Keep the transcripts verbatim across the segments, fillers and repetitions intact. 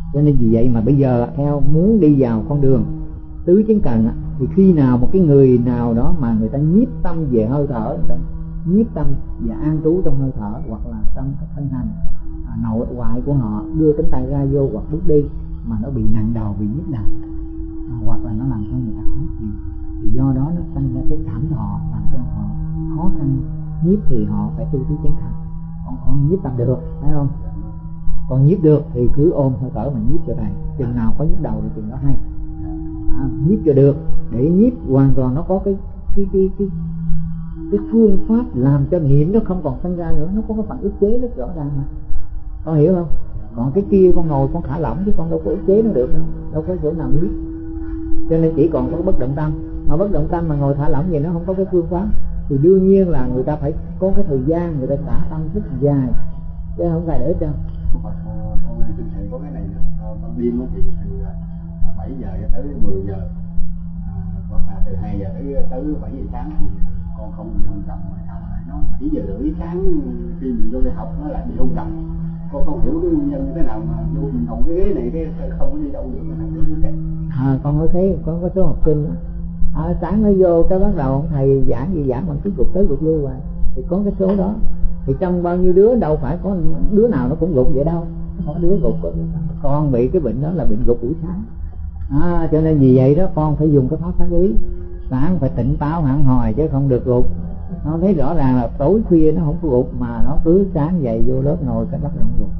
Cho nên vì vậy mà bây giờ theo muốn đi vào con đường tứ chứng cần á, thì khi nào một cái người nào đó mà người ta nhiếp tâm về hơi thở, người ta nhiếp tâm và an trú trong hơi thở, hoặc là trong cái thân hành à, nội ngoại của họ, đưa cánh tay ra vô hoặc bước đi mà nó bị nặng đầu, bị nhức đầu, à, hoặc là nó làm cho người ta khó chịu, thì do đó nó sinh ra cái cảm thọ làm cho họ khó khăn nhiếp, thì họ phải tu tứ chứng cần. Còn con nhiếp tâm được, phải không? Còn nhiếp được thì cứ ôm hơi thở mà nhiếp cho thầy, chừng nào có nhức đầu thì chừng đó hay. À, nhiếp cho được, để nhiếp hoàn toàn nó có cái cái cái cái cái phương pháp làm cho niệm nó không còn sinh ra nữa, nó có cái phần ức chế rất rõ ràng mà, con hiểu không? Còn cái kia con ngồi con thả lỏng chứ con đâu có ức chế nó được đâu, đâu có chỗ nào nhiếp. Cho nên chỉ còn có bất động tâm, mà bất động tâm mà ngồi thả lỏng vậy nó không có cái phương pháp, thì đương nhiên là người ta phải có cái thời gian, người ta xả tâm rất dài, chứ không phải để ít đâu. Con xin thầy có cái này nữa, ban đêm thì từ bảy giờ tới mười giờ, à, hoặc là từ hai giờ tới tới bảy giờ sáng thì con không bị hôn trầm, mà sao lại nó bảy giờ rưỡi sáng khi mình vô đi học nó lại bị hôn trầm. Con không hiểu cái nguyên nhân như thế nào mà vô mình ngồi cái ghế này cái không có đi đâu được, là cái à, con có thấy con có số học sinh đó, à, sáng nó vô cái bắt đầu thầy giảng gì giảng bằng cứ gục tới gục lui hoài, thì có cái số đó, thì trong bao nhiêu đứa đâu phải có đứa nào nó cũng gục vậy đâu, có đứa gục, có đứa con bị cái bệnh đó là bệnh gục buổi sáng. À, cho nên vì vậy đó con phải dùng cái pháp tác ý, sáng phải tỉnh táo hẳn hồi chứ không được gục. Nó thấy rõ ràng là tối khuya nó không có gục, mà nó cứ sáng dậy vô lớp ngồi cái bắt đầu gục.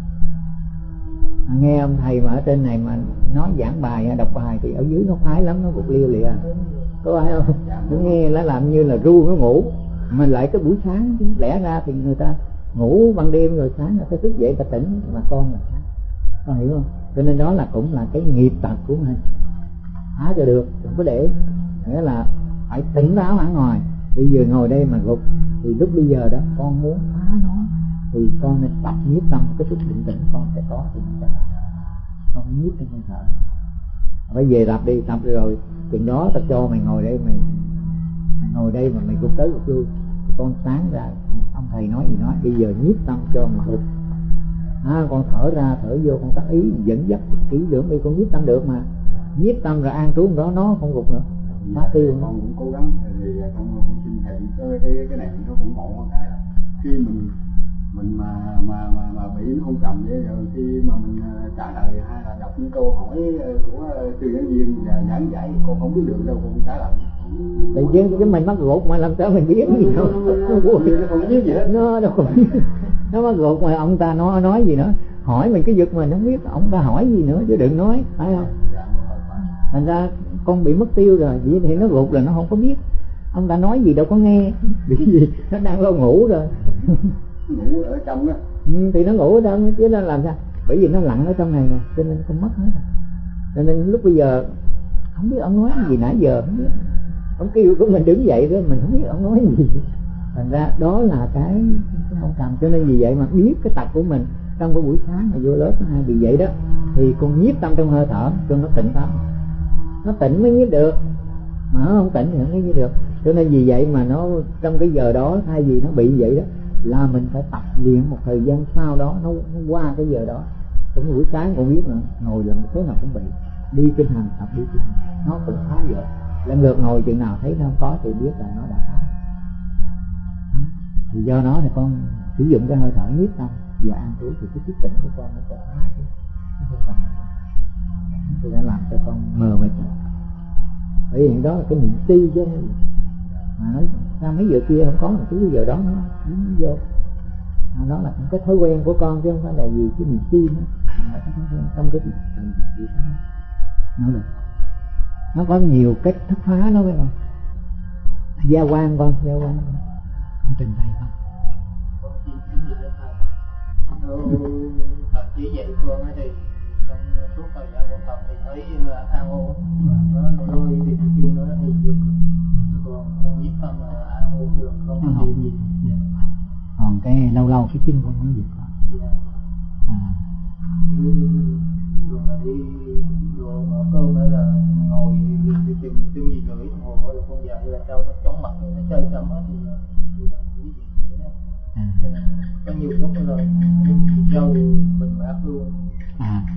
À, nghe ông thầy mà ở trên này mà nói giảng bài đọc bài thì ở dưới nó khoái lắm, nó gục liêu lịa, có phải không? Nó nghe nó làm như là ru nó ngủ, mà lại cái buổi sáng chứ lẽ ra thì người ta ngủ ban đêm rồi sáng người ta thức dậy ta tỉnh, mà con là sáng, con hiểu không? Cho nên đó là cũng là cái nghiệp tật của mình, phá cho được, đừng có để, nghĩa là phải tỉnh táo hẳn hoài. Bây giờ ngồi đây mà gục thì lúc bây giờ đó con muốn phá nó thì con nên tập nhiếp tâm, cái chút định tĩnh con sẽ có thì sẽ con nhiếp trong hơi thở. Phải về tập đi, tập rồi chừng đó ta cho mày ngồi đây, mày mày ngồi đây mà mày gục tới gục lui, con sáng ra ông thầy nói gì nói, bây giờ nhiếp tâm cho mà gục. À, con thở ra thở vô, con tác ý dẫn dắt kỹ lưỡng đi, con nhiếp tâm được mà, nhiếp tâm rồi an trú đó nó không gục nữa, phá tiêu. Con cũng cố gắng thì con cũng xin thầy cái cái cái này nó cũng ngộ cái là khi mình mình mà mà mà, mà bị nó không trầm vậy, rồi khi mà mình trả lời hay là đọc những câu hỏi của tư giảng viên và giảng giải con không biết được đâu, con trả lời tại chứ cái mình mắc gục mà làm sao mình biết gì đâu, nó không biết gì hết, nó đâu có biết, nó mắc gục mà ông ta nói nói gì nữa, hỏi mình cái giật mình không biết ông ta hỏi gì nữa chứ đừng nói, phải không? Thành ra con bị mất tiêu rồi, vì thì nó gục là nó không có biết ông ta nói gì, đâu có nghe, bị gì nó đang lo ngủ rồi. Ngủ ở trong đó. Ừ, thì nó ngủ ở trong chứ nó làm sao, bởi vì nó lặn ở trong này nè, cho nên con mất hết rồi. Cho nên lúc bây giờ không biết ông nói gì nãy giờ, không biết ông kêu của mình đứng dậy đó mình không biết ông nói gì. Thành ra đó là cái cái không cầm. Cho nên vì vậy mà biết cái tật của mình trong cái buổi sáng mà vô lớp nó hay bị vậy đó, thì con nhiếp tâm trong hơi thở cho nó tỉnh táo, nó tỉnh mới nhiếp được, mà nó không tỉnh thì không nhiếp được. Cho nên vì vậy mà nó trong cái giờ đó thay vì nó bị vậy đó là mình phải tập luyện một thời gian sau đó, nó, nó qua cái giờ đó. Trong buổi sáng con biết là ngồi làm thế nào cũng bị, đi kinh hành tập đi kinh hành nó cũng phá giờ, lần lượt ngồi chừng nào thấy nó không có thì biết là nó đã phá. Thì do đó thì con sử dụng cái hơi thở nhiếp tâm và an trú thì cái thức tỉnh của con nó sẽ phá cái cái tâm, thì đã làm cho con mờ mịt. Bởi vì đó là cái niệm si chứ mà nói ra mấy giờ kia không có, mà cứ giờ đó nó dính vô. À, đó là cái thói quen của con chứ không phải là gì cái niềm tin đó, mà là cái thói quen trong cái việc nó được. Nó có nhiều cách thức phá nó phải không? Gia quan con, gia quan con trình bày con. Thật chỉ dạy con thì trong suốt thời gian con tập thì thấy là an ổn, và nó đôi thì kêu nó thì được, còn con nhiếp tâm là an ổn được, không có gì gì. Còn cái lâu lâu cái chân con nó giật con. Dạ. À. Như thường là đi vô cơm hay là ngồi đi chừng chừng gì rưỡi đồng hồ là con dậy là cho nó chóng mặt nó chơi chậm hết thì thì là cái gì thế. À. Có nhiều lúc rồi dâu bình bạc luôn. À.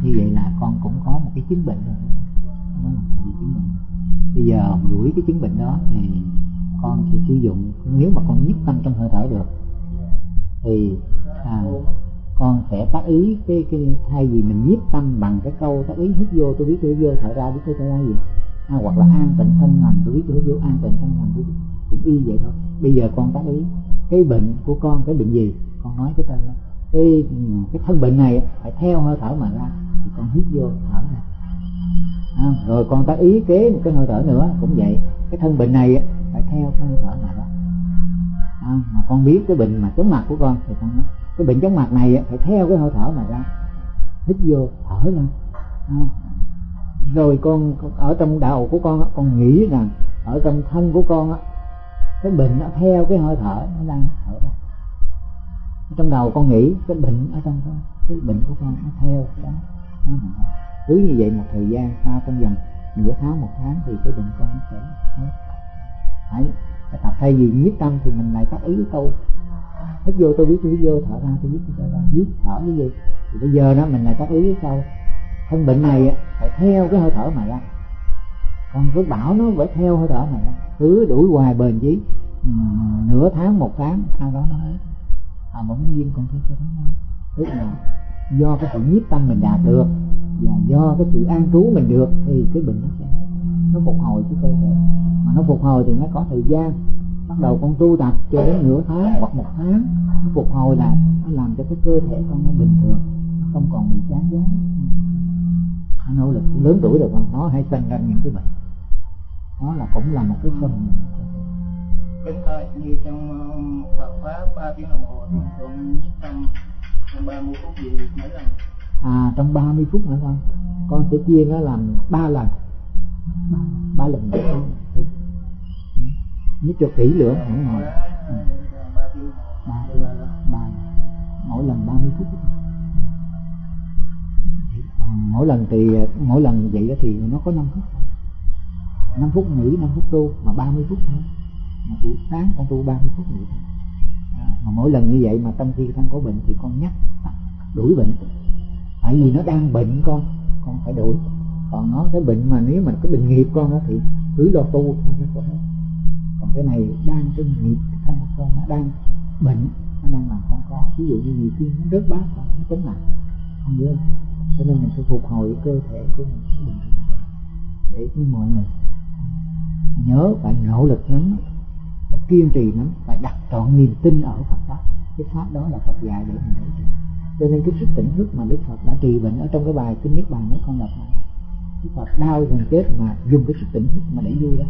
Như vậy là con cũng có một cái chứng bệnh rồi. Đó là một cái chứng bệnh. Bây giờ đuổi cái chứng bệnh đó thì con sẽ sử dụng, nếu mà con nhiếp tâm trong hơi thở được thì à, con sẽ tác ý cái cái thay vì mình nhiếp tâm bằng cái câu tác ý hít vô tôi biết tôi hít vô, thở ra biết tôi thở ra gì, à, hoặc là an tịnh thân hành tôi biết tôi hít vô, an tịnh thân hành tôi biết, cũng y vậy thôi. Bây giờ con tác ý cái bệnh của con, cái bệnh gì con nói cái tên đó, cái cái thân bệnh này phải theo hơi thở mà ra, thì con hít vô thở ra. À, rồi con tác ý kế một cái hơi thở nữa cũng vậy, cái thân bệnh này phải theo cái hơi thở mà ra. À, mà con biết cái bệnh mà chóng mặt của con thì con nói cái bệnh chóng mặt này phải theo cái hơi thở mà ra, hít vô thở ra. À, rồi con ở trong đầu của con con nghĩ rằng ở trong thân của con cái bệnh nó theo cái hơi thở nó đang thở ra. Trong đầu con nghĩ cái bệnh ở trong con, cái bệnh của con nó theo cái đó. Nó cứ như vậy một thời gian, sau trong vòng nửa tháng một tháng thì cái bệnh con nó sẽ hết. Đấy, tập thay vì nhiếp tâm thì mình lại tác ý cái câu hít vô tôi biết tôi hít vô, thở ra tôi biết tôi thở ra, hít thở cái gì thì bây giờ đó mình lại tác ý cái câu thân bệnh này phải theo cái hơi thở mà ra. Con cứ bảo nó phải theo hơi thở mà ra, cứ đuổi hoài bền chí uhm, nửa tháng một tháng, sau đó nó hết. À, bỗng nhiên con thấy cho nó tức là do cái sự nhiếp tâm mình đạt được và do cái sự an trú mình được thì cái bệnh nó sẽ hết, nó phục hồi cái cơ thể. Mà nó phục hồi thì nó có thời gian, bắt đầu con tu tập cho đến nửa tháng hoặc một tháng nó phục hồi lại, nó làm cho cái cơ thể con nó bình thường, nó không còn bị chán chán. Nó nỗ lực lớn tuổi rồi con nó hay sinh ra những cái bệnh, nó là cũng là một cái phần. Kính thưa, như trong một thợ khóa ba tiếng đồng hồ thì con nhiếp tâm trong ba mươi phút gì mấy lần? À, trong ba mươi phút nữa con, con sẽ chia nó làm ba lần, ba lần nữa. Nếu cho kỹ lưỡng không ngồi. ba tiếng ba ba mỗi lần ba mươi phút. À, mỗi lần thì mỗi lần vậy đó thì nó có năm phút, năm phút nghỉ, năm phút tu, mà ba mươi phút thôi. Mà buổi sáng con tu ba mươi phút vậy thôi. À, mà mỗi lần như vậy mà trong khi thân có bệnh thì con nhắc đuổi bệnh, tại vì nó đang bệnh con con phải đuổi. Còn nó cái bệnh mà nếu mà cái bệnh nghiệp con đó thì cứ lo tu thôi nó sẽ hết. Còn cái này đang cái nghiệp thân của con nó đang bệnh, nó đang làm con có, ví dụ như nhiều khi nó rớt bát con nó chấn nặng không nhớ, cho nên mình phải phục hồi cơ thể của mình bình thường để với mọi người nhớ phải nỗ lực lắm, phải kiên trì lắm, phải đặt trọn niềm tin ở Phật pháp. Cái pháp đó là Phật dạy để mình thấy được. Cho nên cái sức tỉnh thức mà Đức Phật đã trị bệnh ở trong cái bài kinh Niết Bàn mấy con đọc lại, Đức Phật đau gần chết mà dùng cái sức tỉnh thức mà đẩy vui đó,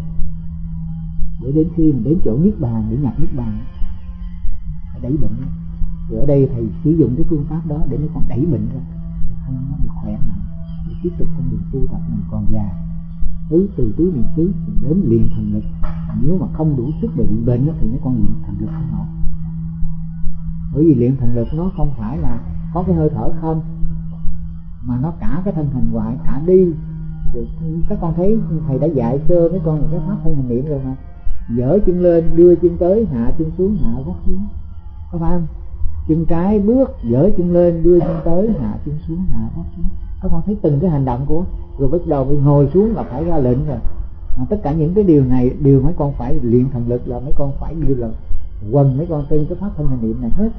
để đến khi mình đến chỗ Niết Bàn để nhập Niết Bàn phải đẩy bệnh. Thì ở đây thầy sử dụng cái phương pháp đó để mấy con đẩy bệnh ra, để không nó được khỏe mạnh, để tiếp tục con đường tu tập mình còn dài. Tứ từ tứ niệm xứ đến luyện thần lực. Nếu mà không đủ sức để bị bệnh thì mấy con luyện thần lực không nổi. Bởi vì luyện thần lực nó không phải là có cái hơi thở không, mà nó cả cái thân hình hoại, cả đi. Rồi các con thấy thầy đã dạy sơ mấy con một cái pháp thân hình niệm rồi mà, dở chân lên, đưa chân tới, hạ chân xuống, hạ gót xuống, có phải không? Chân trái bước, dở chân lên, đưa chân tới, hạ chân xuống, hạ gót xuống. Các con thấy từng cái hành động của, rồi bắt đầu mới ngồi xuống là phải ra lệnh rồi. À, tất cả những cái điều này đều mấy con phải luyện thần lực, là mấy con phải đều là quần mấy con trên cái pháp thân hành niệm này hết.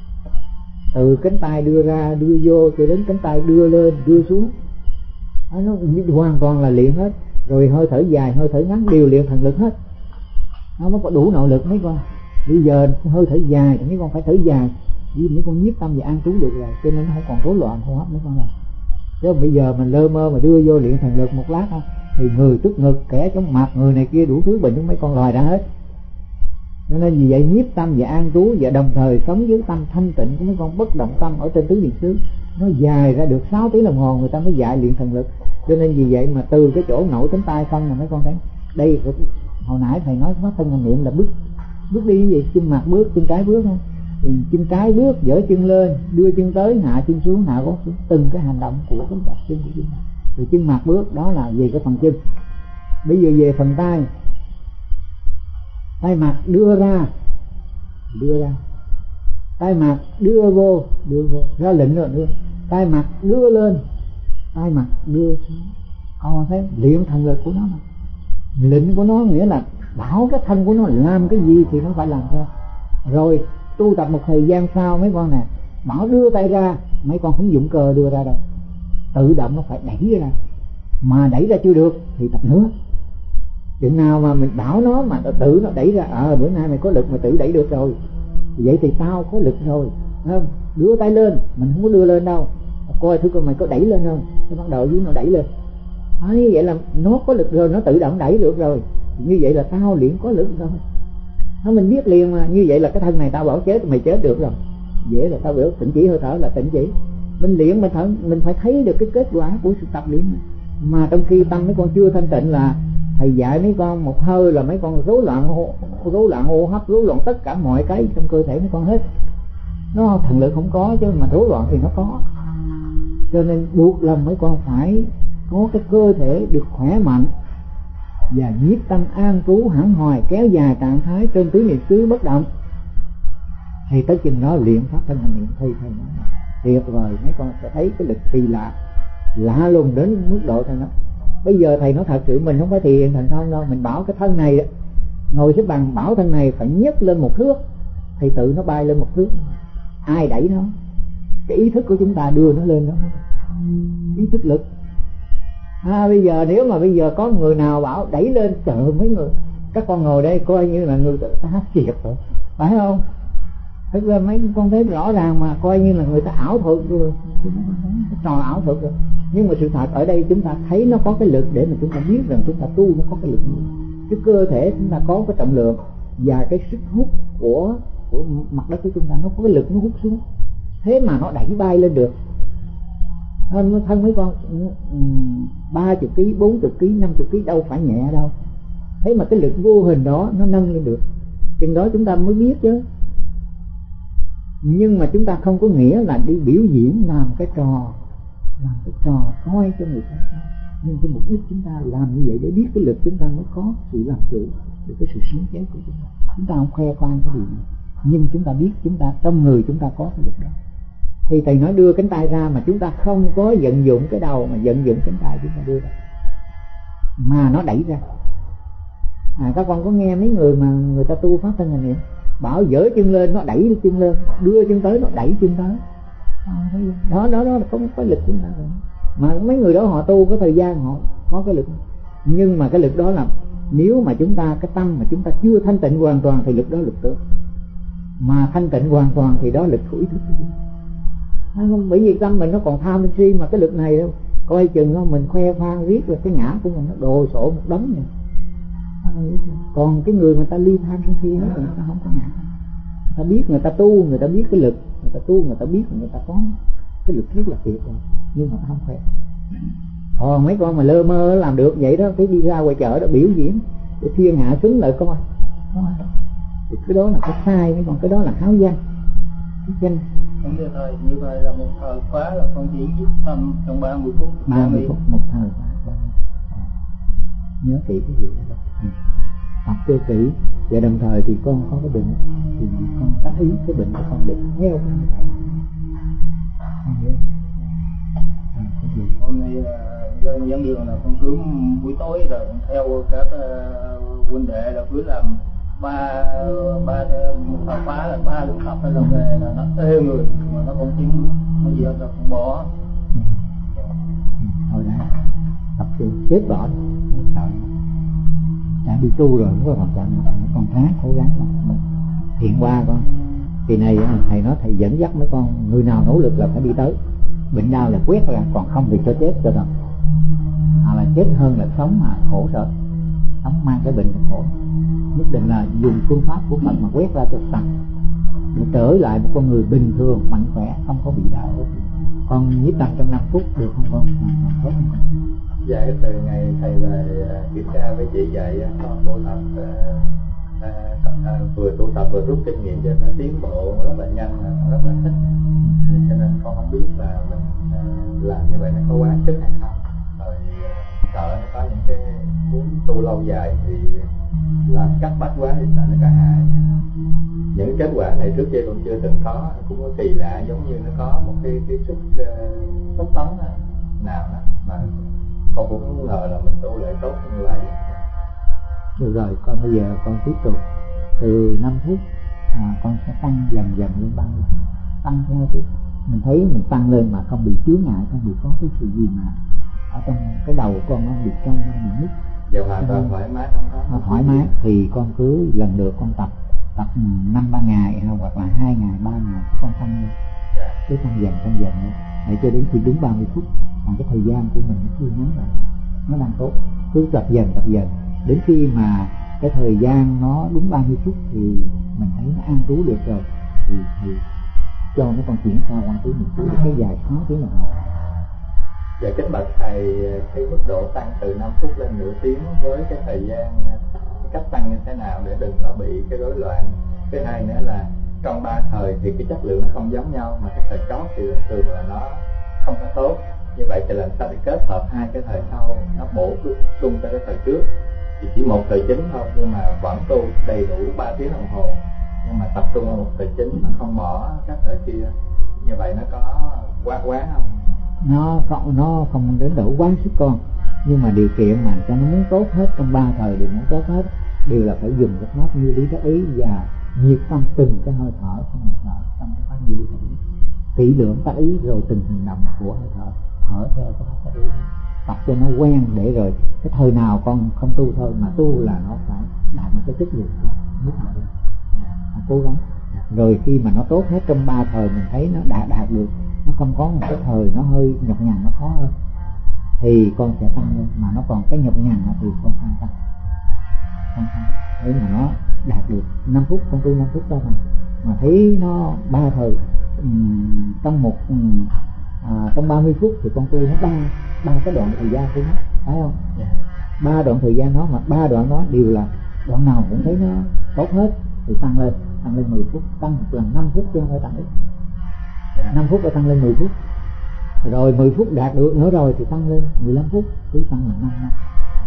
Từ cánh tay đưa ra đưa vô cho đến cánh tay đưa lên đưa xuống, à, nó hoàn toàn là luyện hết. Rồi hơi thở dài hơi thở ngắn đều luyện thần lực hết, nó mới có đủ nội lực mấy con. Bây giờ hơi thở dài thì mấy con phải thở dài, vì mấy con nhiếp tâm và an trú được rồi, cho nên nó không còn rối loạn hô hấp mấy con đâu. Chứ bây giờ mình lơ mơ mà đưa vô luyện thần lực một lát thì người tức ngực, kẻ chóng mặt, người này kia đủ thứ bệnh chúng mấy con loài ra hết. Cho nên vì vậy nhiếp tâm và an trú và đồng thời sống với tâm thanh tịnh của mấy con bất động tâm ở trên tứ niệm xứ, nó dài ra được sáu tiếng đồng hồ người ta mới dạy luyện thần lực. Cho nên vì vậy mà từ cái chỗ nổi cánh tay xong là mấy con thấy đây, hồi nãy thầy nói pháp thân hành niệm là bước bước đi như vậy, chân mặt bước, chân trái bước không? Thì chân trái bước, dở chân lên, đưa chân tới, hạ chân xuống, hạ gót xuống, từng cái hành động của cái đặt chân của chân. Rồi chân mặt bước đó là về cái phần chân. Bây giờ về phần tay, tay mặt đưa ra, đưa ra, tay mặt đưa vô, đưa vô, ra lệnh rồi đưa, tay mặt đưa lên, tay mặt đưa xuống. Con thấy luyện thần lực của nó mà. Lệnh của nó nghĩa là bảo cái thân của nó làm cái gì thì nó phải làm theo. Rồi tu tập một thời gian sau mấy con nè, bảo đưa tay ra, mấy con không dụng cơ đưa ra đâu, tự động nó phải đẩy ra. Mà đẩy ra chưa được thì tập nữa. Chừng nào mà mình bảo nó mà tự nó đẩy ra, ờ à, bữa nay mày có lực mày tự đẩy được rồi, vậy thì tao có lực rồi, không? Đưa tay lên, mình không có đưa lên đâu, coi thử coi mày có đẩy lên không. Cái bắt đầu với nó đẩy lên, ấy vậy là nó có lực rồi, nó tự động đẩy được rồi. Như vậy là tao luyện có lực rồi. Nó mình biết liền mà, như vậy là cái thân này tao bảo chết mày chết được rồi, dễ là tao biểu tịnh chỉ hơi thở là tịnh chỉ. Mình luyện mình thở, mình phải thấy được cái kết quả của sự tập luyện này. Mà trong khi tâm mấy con chưa thanh tịnh là thầy dạy mấy con một hơi là mấy con rối loạn rối loạn hô hấp, rối loạn tất cả mọi cái trong cơ thể mấy con hết. Nó thần lực không có chứ mà rối loạn thì nó có. Cho nên buộc lòng mấy con phải có cái cơ thể được khỏe mạnh và nhiếp tâm an trú hẳn hoài, kéo dài trạng thái trên tứ niệm xứ bất động. Thì tới chừng đó luyện pháp thân hành niệm thi thầy nói tuyệt vời, mấy con sẽ thấy cái lực kỳ lạ, lạ lùng đến mức độ thầy nói. Bây giờ thầy nói thật sự mình không phải thiền thành không đâu, mình bảo cái thân này ngồi xếp bằng, bảo thân này phải nhấc lên một thước thì tự nó bay lên một thước. Ai đẩy nó? Cái ý thức của chúng ta đưa nó lên đó, ý thức lực. À, bây giờ nếu mà bây giờ có người nào bảo đẩy lên, trời mấy người các con ngồi đây coi như là người ta hát triệt rồi, phải không? Thực ra mấy con thấy rõ ràng mà coi như là người ta ảo thuật rồi, cái trò ảo thuật rồi. Nhưng mà sự thật ở đây chúng ta thấy nó có cái lực để mà chúng ta biết rằng chúng ta tu nó có cái lực. Cái cơ thể chúng ta có cái trọng lượng và cái sức hút của của mặt đất của chúng ta, nó có cái lực nó hút xuống, thế mà nó đẩy bay lên được. Thân thân mấy con ba chục ký, bốn chục ký, năm chục ký đâu phải nhẹ đâu. Thế mà cái lực vô hình đó nó nâng lên được. Chừng đó chúng ta mới biết chứ. Nhưng mà chúng ta không có nghĩa là đi biểu diễn làm cái trò, làm cái trò coi cho người ta. Nhưng cái mục đích chúng ta làm như vậy để biết cái lực chúng ta mới có sự làm chủ được cái sự sống chết của chúng ta. Chúng ta không khoe khoang cái gì, nhưng chúng ta biết chúng ta trong người chúng ta có cái lực đó. Thì thầy nói đưa cánh tay ra mà chúng ta không có vận dụng cái đầu mà vận dụng cánh tay chúng ta đưa ra, mà nó đẩy ra. À, các con có nghe mấy người mà người ta tu pháp thân hành niệm bảo dỡ chân lên nó đẩy chân lên, đưa chân tới nó đẩy chân tới. À, đó đó đó là có cái lực của chúng ta rồi. Mà mấy người đó họ tu có thời gian họ có cái lực, nhưng mà cái lực đó là nếu mà chúng ta cái tâm mà chúng ta chưa thanh tịnh hoàn toàn thì lực đó lực tốt, mà thanh tịnh hoàn toàn thì đó lực của ý thức của chúng ta. Không, bởi vì tâm mình nó còn tham si mà cái lực này đâu coi chừng đó, mình khoe khoang riết rồi cái ngã của mình nó đồ sộ một đống này. Còn cái người mà ta ly tham sân si hết rồi người ta không có ngã. Người ta biết người ta tu, người ta biết cái lực, người ta tu người ta biết người ta có cái lực rất là tuyệt rồi, nhưng mà ta không khoe. Còn mấy con mà lơ mơ làm được vậy đó, cái đi ra ngoài chợ đó biểu diễn để thiên hạ xứng lại coi, thì cái đó là cái sai, mấy con cái đó là háo danh, cái danh. Không được thầy, như vậy là một thời khóa là con chỉ giúp tâm trong ba mươi phút. ba mươi phút một thời khóa. Nhớ kỹ cái gì đó. Ừ. Học cho kỹ và đồng thời thì con có cái bệnh thì con tác ý cái bệnh của con được theo cái bệnh này. Hôm nay là dẫn đường là con cứ buổi tối rồi theo các uh, huynh đệ là cứ làm ba ba một thời khóa là ba lần tập hay là về là nó ê người mà nó không tiếng nó gì hết là con bỏ. Ừ. Ừ. Thôi đã tập thì chết bỏ không sợ, đã đi tu rồi không có còn sợ, còn ráng cố gắng mà hiện qua con. Kỳ này thầy nói thầy dẫn dắt mấy con, người nào nỗ lực là phải đi tới, bệnh đau là quét ra, còn không thì cho chết cho rồi. À, là chết hơn là sống mà khổ sở, sống mang cái bệnh khổ. Nhất định là dùng phương pháp của Phật mà quét ra cho sạch để trở lại một con người bình thường, mạnh khỏe, không có bị đau. Con nhiếp tâm trong năm phút được không con? Còn tốt không con? Dạ, cái từ ngày thầy về kiểm tra với chị dạy con tu tập à, à, vừa tu tập vừa rút kinh nghiệm cho nó tiến bộ rất là nhanh, rất là thích. Cho nên con không biết là mình à, làm như vậy nó có quá sức hay không, rồi à, sợ nó có những cái muốn tu lâu dài thì làm cấp bách quá thì sợ nó có hại. Những kết quả này trước kia con chưa từng có, cũng có kỳ lạ, giống như nó có một cái cái sức uh, tốc tống nào đó con cũng không ngờ là mình tu lại tốt như vậy. Được rồi, con bây giờ con tiếp tục từ năm phút, à, con sẽ tăng dần dần lên ba mươi phút, tăng theo phút. Mình thấy mình tăng lên mà không bị chướng ngại, không bị có cái sự gì mà ở trong cái đầu của con nó bị căng, nó bị nhức. Giờ hoàn toàn thoải mái, không có thoải mái thì con cứ lần lượt con tập tập năm ba ngày hoặc là hai ngày ba ngày con tăng lên, cứ tăng dần tăng dần lên để cho đến khi đúng ba mươi phút, còn cái thời gian của mình nó cứ ngắn lại, nó đang tốt, cứ tập dần tập dần đến khi mà cái thời gian nó đúng ba mươi phút thì mình thấy nó an trú được rồi thì thì cho nó còn chuyển qua qua tới mình cứ cái dài sáu tiếng đồng hồ. Dạ kính bạch thầy, cái mức độ tăng từ năm phút lên nửa tiếng với cái thời gian, cái cách tăng như thế nào để đừng có bị cái rối loạn. Thứ hai nữa là trong ba thời thì cái chất lượng nó không giống nhau, mà cái thời chót thì thường là nó không có tốt. Như vậy thì làm sao để kết hợp hai cái thời sau nó bổ sung cho cái thời trước, thì chỉ một thời chính thôi nhưng mà vẫn tu đầy đủ ba tiếng đồng hồ, nhưng mà tập trung vào một thời chính mà không bỏ các thời kia. Như vậy nó có quá quá không? Nó không, nó không đến độ quá sức con, nhưng mà điều kiện mà cho nó muốn tốt hết trong ba thời đều muốn tốt hết đều là phải dùng cái pháp như lý tác ý và nhiệt tâm từng cái hơi thở của mình thở trong cái pháp như lý tác ý, kỹ lưỡng tác ý rồi từng hành động của hơi thở thở theo cái pháp tác ý đó. Tập cho nó quen để rồi cái thời nào con không tu thôi mà tu là nó phải đạt một cái chất lượng nhất định, cố gắng rồi khi mà nó tốt hết trong ba thời mình thấy nó đã đạt được, nó không có một cái thời nó hơi nhọc nhằn, nó khó hơn thì con sẽ tăng lên, mà nó còn cái nhọc nhằn thì con không tăng, không tăng để mà nó đạt được năm phút. Con tu năm phút đâu mà mà thấy nó ba thời um, trong một um, à, trong ba mươi phút thì con tu nó ba ba cái đoạn thời gian của nó, phải không? Ba đoạn thời gian đó mà ba đoạn đó đều là đoạn nào cũng thấy nó tốt hết thì tăng lên, tăng lên mười phút, tăng một lần năm phút chứ không phải tăng ít. năm phút rồi tăng lên mười phút, rồi mười phút đạt được nữa rồi thì tăng lên mười lăm phút, cứ tăng là năm năm.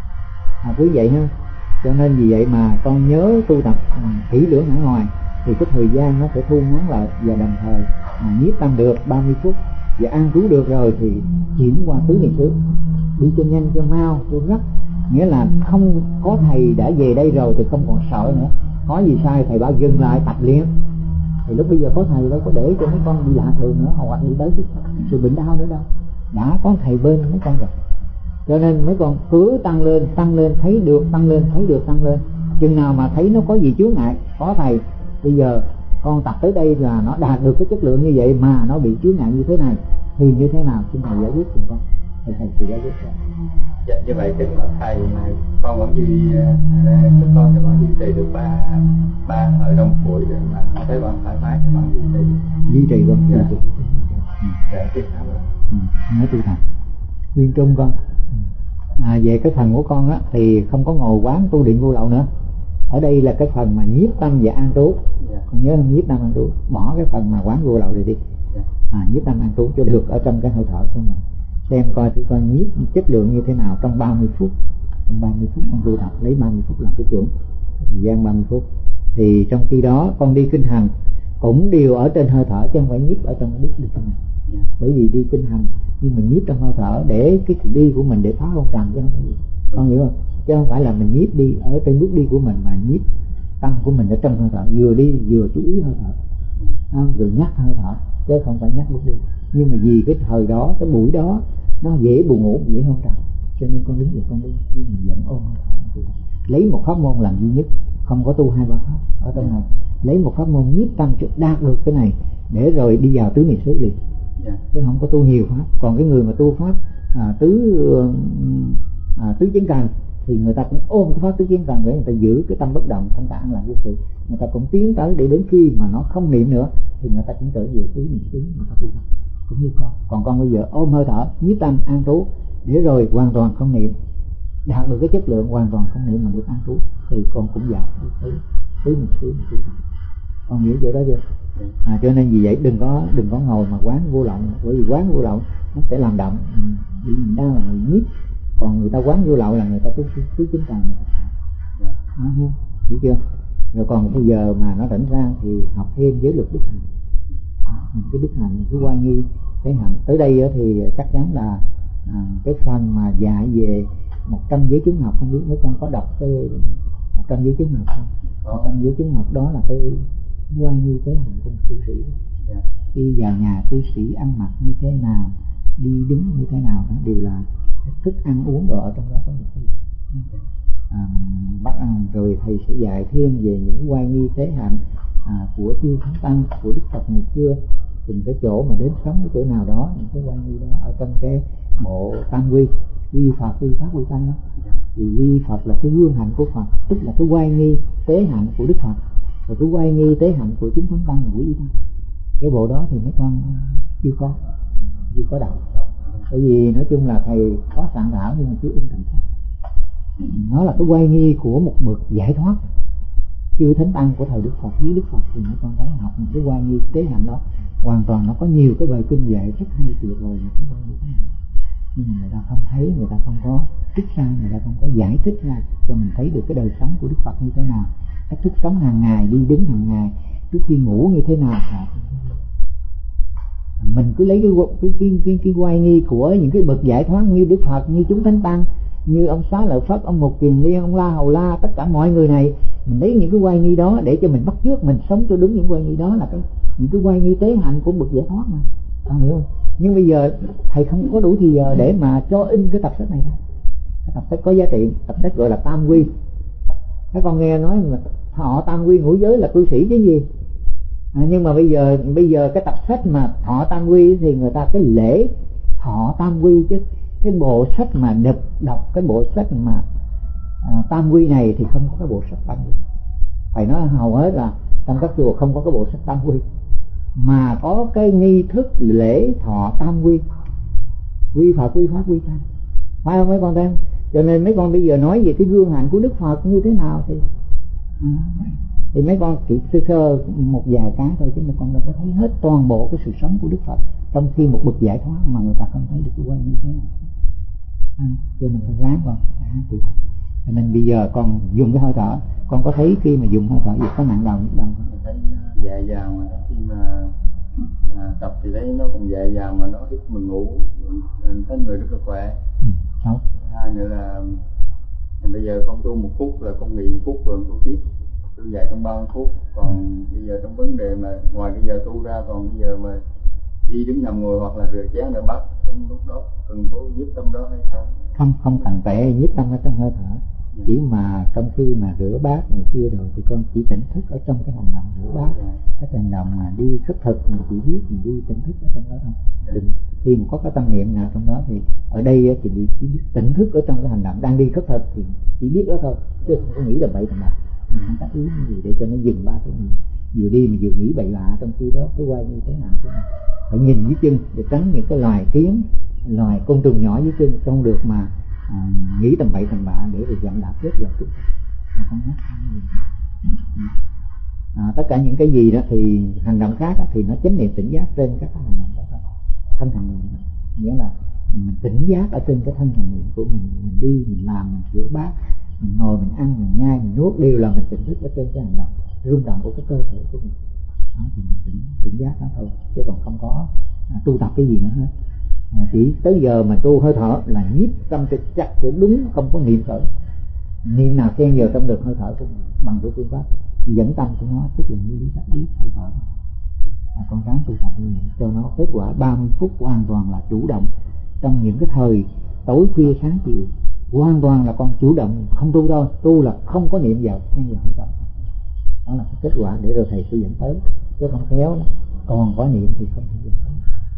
À, cứ vậy ha. Cho nên vì vậy mà con nhớ tu tập kỹ lưỡng ở ngoài thì cái thời gian nó sẽ thu ngắn lại, và đồng thời mà nhiếp tâm được ba mươi phút và an trú được rồi thì chuyển qua tứ niệm xứ, đi cho nhanh cho mau cho gấp, nghĩa là không có thầy đã về đây rồi thì không còn sợ nữa, có gì sai thầy bảo dừng lại tập luyện. Thì lúc bây giờ có thầy đâu có để cho mấy con đi lạc đường nữa, hoặc đi tới sự bệnh đau nữa đâu, đã có thầy bên mấy con rồi. Cho nên mấy con cứ tăng lên tăng lên thấy được, tăng lên thấy được, tăng lên chừng nào mà thấy nó có gì chướng ngại, có thầy bây giờ con tập tới đây là nó đạt được cái chất lượng như vậy mà nó bị chướng ngại như thế này thì như thế nào, xin thầy giải quyết cùng con, thầy thầy sẽ giải quyết cho. Dạ, như vậy kính bạch thầy, mà con vẫn duy chúng con sẽ vẫn duy trì được ba ba thời trong buổi để mà thấy vẫn thoải mái thì vẫn duy trì duy trì con. Dạ. Duy trì. Dạ, xin cảm ơn. Ừ, nói tu thành nguyên trung con. À, về cái phần của con á thì không có ngồi quán tu điện vô lậu nữa, ở đây là cái phần mà nhiếp tâm và an trú. Yeah. Con nhớ không, nhiếp tâm an trú, bỏ cái phần mà quán vô lậu này đi. Yeah. À, nhiếp tâm an trú cho được ở trong cái hơi thở của mình, xem coi thử coi nhiếp chất lượng như thế nào trong ba mươi phút. Trong ba mươi phút con tu tập lấy ba mươi phút làm cái chuẩn, cái thời gian ba mươi phút. Thì trong khi đó con đi kinh hành cũng đều ở trên hơi thở chứ không phải nhiếp ở trong bước đi kinh hành. Yeah. Bởi vì đi kinh hành nhưng mình nhiếp trong hơi thở để cái sự đi của mình để phá hôn trầm chứ không phải gì. Con hiểu không? Chứ không phải là mình nhiếp đi ở trên bước đi của mình, mà nhiếp tâm của mình ở trong hơi thở, vừa đi vừa chú ý hơi thở, không? Rồi nhắc hơi thở chứ không phải nhắc bước đi. Nhưng mà vì cái thời đó, cái buổi đó nó dễ buồn ngủ, dễ hôn trầm, cho nên con đứng dậy con đi, nhưng mà vẫn ôm hơi thở, lấy một pháp môn làm duy nhất, không có tu hai ba pháp ở trong này, lấy một pháp môn nhiếp tâm đạt được cái này để rồi đi vào tứ niệm xứ liền. Yeah. Chứ không có tu nhiều pháp. Còn cái người mà tu pháp à, tứ à, tứ chánh cần thì người ta cũng ôm cái pháp tứ chánh cần để người ta giữ cái tâm bất động, thanh tạng làm cái sự, người ta cũng tiến tới để đến khi mà nó không niệm nữa thì người ta cũng trở về tứ niệm xứ, người ta tu tập cũng như con. Còn con bây giờ ôm hơi thở, nhiếp tâm an trú để rồi hoàn toàn không niệm, đạt được cái chất lượng hoàn toàn không niệm mà được an trú thì con cũng vào tứ tứ niệm xứ mà tu tập. Con hiểu chỗ đó chưa? À, cho nên vì vậy đừng có đừng có ngồi mà quán vô lậu, bởi vì quán vô lậu nó sẽ làm động, bị mình đau là người nhiếp. Còn người ta quán vô lậu là người ta tu tứ chính cần, người ta à, hiểu, hiểu chưa? Rồi còn bây giờ mà nó rảnh ra thì học thêm giới luật đức hạnh, à, cái đức hạnh cứ qua nghi cái hạnh tới đây thì chắc chắn là à, cái phần mà dạy về một trăm giới chứng học, không biết mấy con có đọc cái một trăm giới chứng học không? Một trăm giới chứng học đó là cái quan như tế hạnh của cư sĩ. Yeah. Khi vào nhà cư sĩ ăn mặc như thế nào, đi đứng như thế nào, đó đều là thức ăn uống rồi ở trong đó có được cái à, bắt à, rồi thầy sẽ dạy thêm về những quan nghi tế hạnh à, của chư thánh tăng, của Đức Phật ngày xưa, từng cái chỗ mà đến sống cái chỗ nào đó, những cái quan nghi đó ở trong cái bộ tam quy, quy Phật, quy Pháp, quy Tăng đó. Thì quy Phật là cái gương hạnh của Phật, tức là cái quan nghi tế hạnh của Đức Phật, rồi cái quan nghi tế hạnh của chúng thánh tăng là quý tăng. Cái bộ đó thì mấy con chưa có chưa có đọc, bởi vì nói chung là thầy có soạn thảo nhưng mà chưa in thành sách. Nó là cái quan nghi của một bậc giải thoát, chư thánh tăng của thời Đức Phật với Đức Phật, thì mấy con thấy học những cái quan nghi tế hạnh đó hoàn toàn nó có nhiều cái bài kinh dạy rất hay tuyệt vời những cái quan nghi tế hạnh. Nhưng mà người ta không thấy, người ta không có trích ra, người ta không có giải thích ra cho mình thấy được cái đời sống của Đức Phật như thế nào, cách thức sống hàng ngày, đi đứng hàng ngày, trước khi ngủ như thế nào. Mình cứ lấy cái cái cái cái, cái oai nghi của những cái bậc giải thoát như Đức Phật, như chúng thánh tăng, như ông Xá Lợi Phất, ông Mục Kiền Liên, ông La Hầu La, tất cả mọi người này, mình lấy những cái oai nghi đó để cho mình bắt chước, mình sống cho đúng những oai nghi đó, là cái những cái oai nghi tế hạnh của bậc giải thoát mà, bạn hiểu không? Nhưng bây giờ thầy không có đủ thì giờ để mà cho in cái tập sách này ra. Cái tập sách có giá trị, tập sách gọi là Tam Quy. Các con nghe nói mà họ Tam Quy ngũ giới là cư sĩ chứ gì. À, nhưng mà bây giờ bây giờ cái tập sách mà thọ Tam Quy thì người ta cái lễ thọ Tam Quy, chứ cái bộ sách mà đọc đọc cái bộ sách mà à, Tam Quy này thì không có cái bộ sách Tam Quy. Phải nói hầu hết là trong các chùa không có cái bộ sách Tam Quy, mà có cái nghi thức lễ thọ Tam Quy, quy Phật, quy Pháp, quy Tăng, phải không mấy con thấy không? Cho nên mấy con bây giờ nói về cái gương hạnh của Đức Phật như thế nào thì à, thì mấy con chỉ sơ sơ một vài cái thôi, chứ mấy con đâu có thấy hết toàn bộ cái sự sống của Đức Phật, trong khi một bậc giải thoát mà người ta không thấy được cái quan như thế nào. À, cho nên phải ráng vào cụ thể. Cho nên bây giờ con dùng cái hơi thở, con có thấy khi mà dùng hơi thở gì có nặng đầu nhức đầu không? Thấy dạ dào mà khi mà à, tập thì thấy nó còn dạ dào mà nó ít mình ngủ, thấy người rất là khỏe. Ừ, hai nữa là bây giờ con tu một phút là con nghỉ một phút rồi tu tiếp, tu dạy trong ba mươi phút. Còn ừ. bây giờ trong vấn đề mà ngoài cái giờ tu ra, còn bây giờ mà đi đứng nằm ngồi hoặc là rửa chén rửa bát, trong lúc đó cần có nhiếp tâm đó hay không? Không, không cần phải nhiếp tâm ở trong hơi thở. Yeah. Chỉ mà trong khi mà rửa bát này kia rồi thì con chỉ tỉnh thức ở trong cái hành động rửa bát. Yeah. Cái hành động mà đi khất thực mình chỉ biết, mình đi tỉnh thức ở trong đó thôi. Yeah. Đừng, khi mà có cái tâm niệm nào trong đó thì ở đây thì bị chỉ biết tỉnh thức ở trong cái hành động đang đi khất thực thì chỉ biết đó thôi, chứ không có nghĩ là bậy tầm bạ. Mình không tác ý gì để cho nó dừng ba cái gì, vừa đi mà vừa nghĩ bậy bạ, trong khi đó cái quay như thế nào thế nào. Phải nhìn dưới chân để tránh những cái loài kiến, loài côn trùng nhỏ dưới chân, không được mà à, nghĩ tầm bậy tầm bạ để rồi dặn đạp chết vào chúng ta. À, tất cả những cái gì đó thì hành động khác thì nó chánh niệm tỉnh giác trên các hành động đó thôi. Thân hành niệm nghĩa là mình tỉnh giác ở trên cái thân hành niệm của mình, mình đi, mình làm, mình rửa bát, mình ngồi, mình ăn, mình nhai, mình nuốt, đều là mình tỉnh thức ở trên cái hành động rung động của cái cơ thể của mình. Đó thì mình tỉnh, tỉnh giác đó thôi, chứ còn không có à, tu tập cái gì nữa hết. À, chỉ tới giờ mà tu hơi thở là nhiếp tâm trực chắc cho đúng, không có niệm khởi, niệm nào xen vào trong được hơi thở của mình bằng cái phương pháp dẫn tâm của nó, tức là như lý tác ý hơi thở. À, con ráng tu tập như vậy cho nó kết quả ba mươi phút hoàn toàn là chủ động. Trong những cái thời tối khuya sáng chiều hoàn toàn là con chủ động, không tu thôi, tu là không có niệm vào xen vào hơi thở. Đó là cái kết quả để rồi thầy sẽ dẫn tới, chứ không khéo đó. Còn có niệm thì không thể dẫn tới.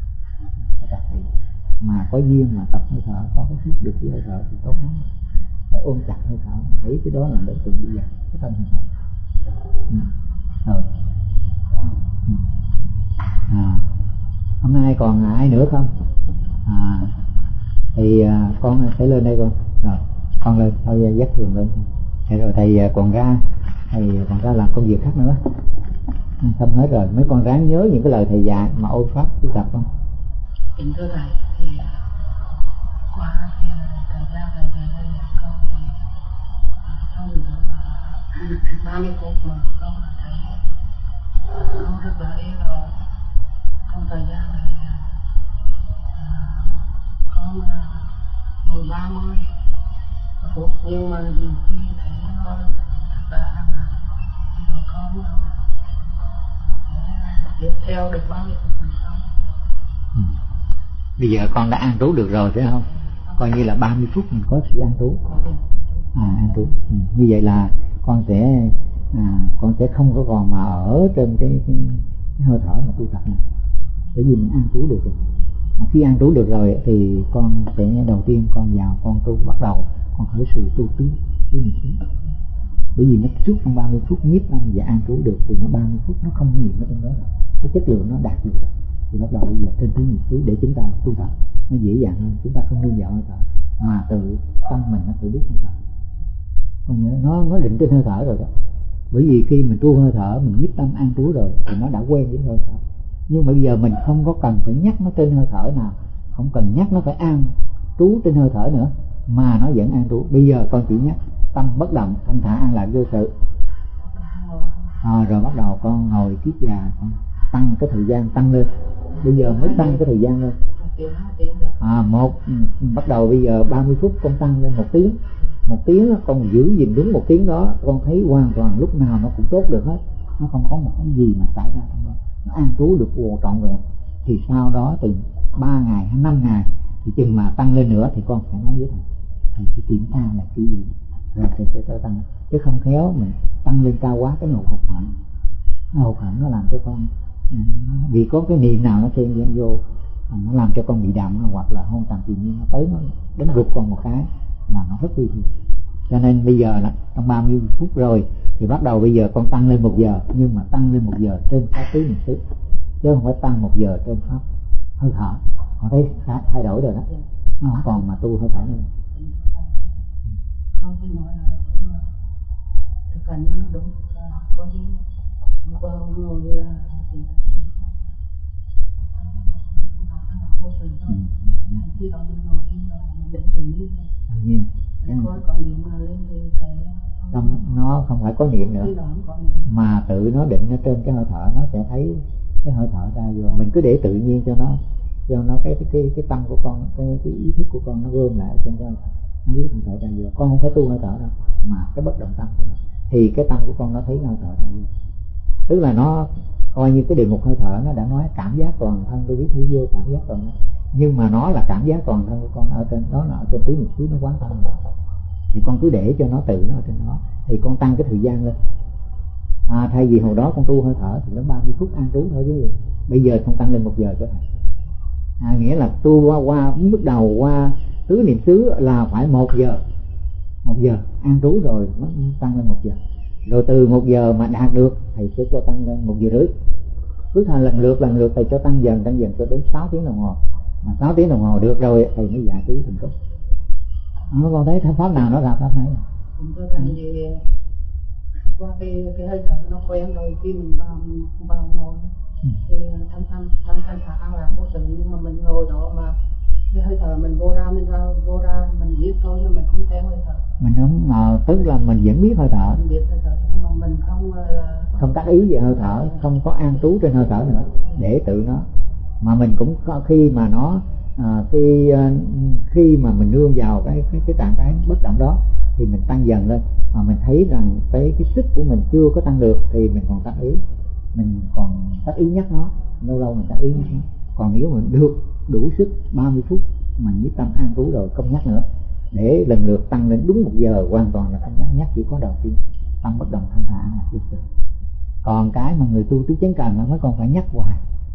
Mà có duyên mà tập hơi thở, có cái phước được cái hơi thở thì tốt lắm. Phải ôm chặt hơi thở, thấy cái đó là đối tượng bây giờ cái thân hơi thở. Ừ. Rồi. Ừ. À, hôm nay còn ai nữa không? À, thì à, con sẽ lên đây con. Rồi, con lên, thôi dắt thường lên. Thế rồi thầy còn ra, thầy còn ra làm công việc khác nữa. Xong hết rồi, mấy con ráng nhớ những cái lời thầy dạy mà ôn pháp tu tập không? Kính thưa thầy, thì qua thì thời gian thầy về đây dạy con thì không được ba mươi phút mà con thấy con rất là yên ổn. Trong thời gian này con hồi ba mươi phút, nhưng mà khi thấy nó đã là con tiếp theo được bao nhiêu phút xong. Ừ. Bây giờ con đã an trú được rồi phải không? Coi như là ba mươi phút mình có sự an trú. À, an trú. Ừ. Như vậy là con sẽ à, con sẽ không có còn mà ở trên cái, cái, cái hơi thở mà tu tập này, bởi vì mình an trú được rồi. Mà khi an trú được rồi thì con sẽ đầu tiên con vào con tu, bắt đầu con khởi sự tu tứ tứ niệm xứ. Bởi vì nó suốt trong ba mươi phút nhiếp tâm và an trú được thì nó ba mươi phút nó không có nghiện ở trong đó rồi, cái chất lượng nó đạt được rồi thì bắt đầu bây giờ trên tứ niệm xứ để chúng ta tu tập nó dễ dàng hơn. Chúng ta không nương vào hơi thở mà tự tâm mình nó tự biết hơi thở, con nhớ nó nó định trên hơi thở rồi đó. Bởi vì khi mình tu hơi thở mình nhiếp tâm an trú rồi thì nó đã quen với hơi thở. Nhưng mà bây giờ mình không có cần phải nhắc nó trên hơi thở nào, không cần nhắc nó phải an trú trên hơi thở nữa, mà nó vẫn an trú. Bây giờ con chỉ nhắc tâm bất động thanh thản an lạc vô sự, à, rồi bắt đầu con ngồi kiết già, con tăng cái thời gian tăng lên. Bây giờ mới tăng cái thời gian lên, à, một bắt đầu bây giờ ba mươi phút con tăng lên một tiếng. Một tiếng con giữ gìn đúng một tiếng đó, con thấy hoàn toàn lúc nào nó cũng tốt được hết, nó không có một cái gì mà xảy ra trong đó, nó an trú được vô trọn vẹn. Thì sau đó từ ba ngày hay năm ngày thì chừng mà tăng lên nữa thì con phải nói với thầy, thầy sẽ kiểm tra lại kỹ lưỡng rồi thầy sẽ cho tăng, chứ không khéo mình tăng lên cao quá cái nó hụt hẫng, nó hụt hẫng nó làm cho con vì có cái niệm nào nó xen vô, nó làm cho con bị đậm, hoặc là hôn trầm tự nhiên nó tới nó đánh gục con một cái là nó rất nguy hiểm. Cho nên bây giờ là trong ba mươi phút rồi thì bắt đầu bây giờ con tăng lên một giờ, nhưng mà tăng lên một giờ trên pháp tứ niệm xứ chứ không phải tăng một giờ trên pháp hơi thở. Con thấy thay đổi rồi đó, nó không còn mà tu hơi thở nữa. Con phải nói là để mà thực hành nó đúng, có gì vào ngồi thì vô sự thôi. Khi đó mình ngồi đi rồi mình định tự nhiên thôi. Tự nhiên. Có có niệm nào lên thì cái không, nó không phải có niệm nữa mà tự nó định ở trên cái hơi thở, nó sẽ thấy cái hơi thở ra vô. Mình cứ để tự nhiên cho nó, cho nó cái cái cái tâm của con, cái cái ý thức của con nó gom lại trên cái hơi thở, nó biết hơi thở ra vô. Con không phải tu hơi thở đâu mà cái bất động tâm của nó, thì cái tâm của con nó thấy hơi thở ra vô. Tức là nó coi như cái đề mục hơi thở nó đã nói cảm giác toàn thân, tôi biết hiểu vô cảm giác toàn thân, nhưng mà nó là cảm giác toàn thân của con ở trên đó, là ở trên tứ niệm xứ nó quán thân rồi. Thì con cứ để cho nó tự nó ở trên đó, thì con tăng cái thời gian lên. À, thay vì hồi đó con tu hơi thở thì nó ba mươi phút an trú thôi chứ gì. Bây giờ con tăng lên một giờ cho thầy. À, nghĩa là tu qua qua bước đầu qua tứ niệm xứ là phải một giờ, một giờ an trú rồi nó tăng lên một giờ. Rồi từ một giờ mà đạt được thầy sẽ cho tăng lên một giờ rưỡi. Cứ thành lần lượt lần lượt thầy cho tăng dần tăng dần cho đến sáu tiếng đồng hồ. Mà sáu tiếng đồng hồ được rồi thầy mới giải trú thành công. Nó con thấy pháp nào nó ra pháp này. Tôi thấy gì qua cái cái hơi thở nó quen rồi, khi mình vào vào ngồi ừ. thì thanh thanh thanh thanh thản là vô sự, nhưng mà mình ngồi đó mà cái hơi thở mình vô ra mình ra vô ra mình biết thôi, nhưng mình không theo hơi thở. Mình không mà tức là mình vẫn biết hơi thở. Mình biết hơi thở nhưng mà mình không là không tác ý về hơi thở, không có an trú trên hơi thở nữa để tự nó. Mà mình cũng có khi mà nó à, khi khi mà mình nương vào cái cái cái trạng thái bất động đó thì mình tăng dần lên, mà mình thấy rằng cái cái sức của mình chưa có tăng được thì mình còn tác ý, mình còn tác ý nhắc nó, lâu lâu mình tác ý nhắc nó. Còn nếu mình được đủ sức ba mươi phút mà nhiếp tâm an trú rồi không nhắc nữa, để lần lượt tăng lên đúng một giờ hoàn toàn là không nhắc, nhắc chỉ có đầu tiên tâm bất động thanh thản là vô sự. Còn cái mà người tu tứ chánh cần nó mới còn phải nhắc hoài.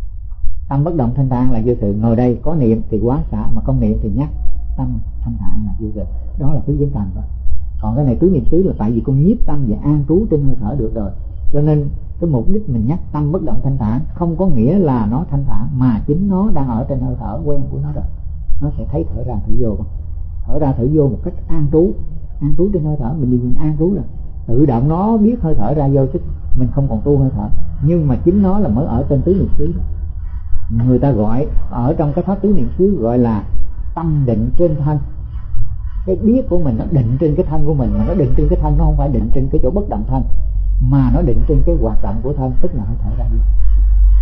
Tâm bất động thanh thản là vô sự, ngồi đây có niệm thì quán xả, mà không niệm thì nhắc tâm thanh thản là vô sự. Đó là tứ chánh cần đó. Còn cái này tứ niệm xứ là tại vì con nhiếp tâm và an trú trên hơi thở được rồi, cho nên cái mục đích mình nhắc tâm bất động thanh thản không có nghĩa là nó thanh thản, mà chính nó đang ở trên hơi thở quen của nó rồi. Nó sẽ thấy thở ra thở vô, thở ra thở vô một cách an trú, an trú trên hơi thở. Mình mình an trú rồi tự động nó biết hơi thở ra vô, chứ mình không còn tu hơi thở, nhưng mà chính nó là mới ở trên tứ niệm xứ. Người ta gọi ở trong cái pháp tứ niệm xứ gọi là tâm định trên thân. Cái biết của mình nó định trên cái thân của mình, mà nó định trên cái thân, nó không phải định trên cái chỗ bất động thân, mà nó định trên cái hoạt động của thân, tức là hơi thở ra vô.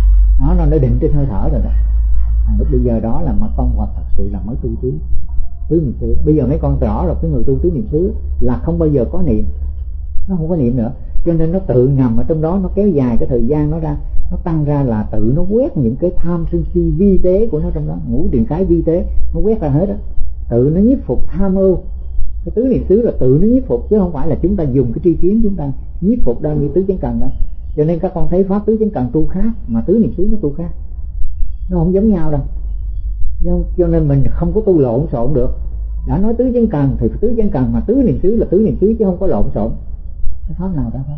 Nó nó định trên hơi thở rồi đó. À, lúc bây giờ đó là mà con Phật thật sự là mới tu tứ tứ tứ niệm xứ. Bây giờ mấy con rõ rồi, cái người tu tứ niệm xứ là không bao giờ có niệm, nó không có niệm nữa, cho nên nó tự ngầm ở trong đó, nó kéo dài cái thời gian nó ra, nó tăng ra là tự nó quét những cái tham sân si vi tế của nó trong đó, ngũ điền cái vi tế nó quét ra hết đó, tự nó nhiếp phục tham ưu. Cái tứ niệm xứ là tự nó nhiếp phục, chứ không phải là chúng ta dùng cái tri kiến chúng ta nhiếp phục đâu như tứ chánh cần đó. Cho nên các con thấy pháp tứ chánh cần tu khác, mà tứ niệm xứ nó tu khác, nó không giống nhau đâu. Cho nên mình không có tu lộn xộn được. Đã nói tứ chánh cần thì tứ chánh cần, mà tứ niệm xứ là tứ niệm xứ chứ không có lộn xộn. Cái pháp nào đó pháp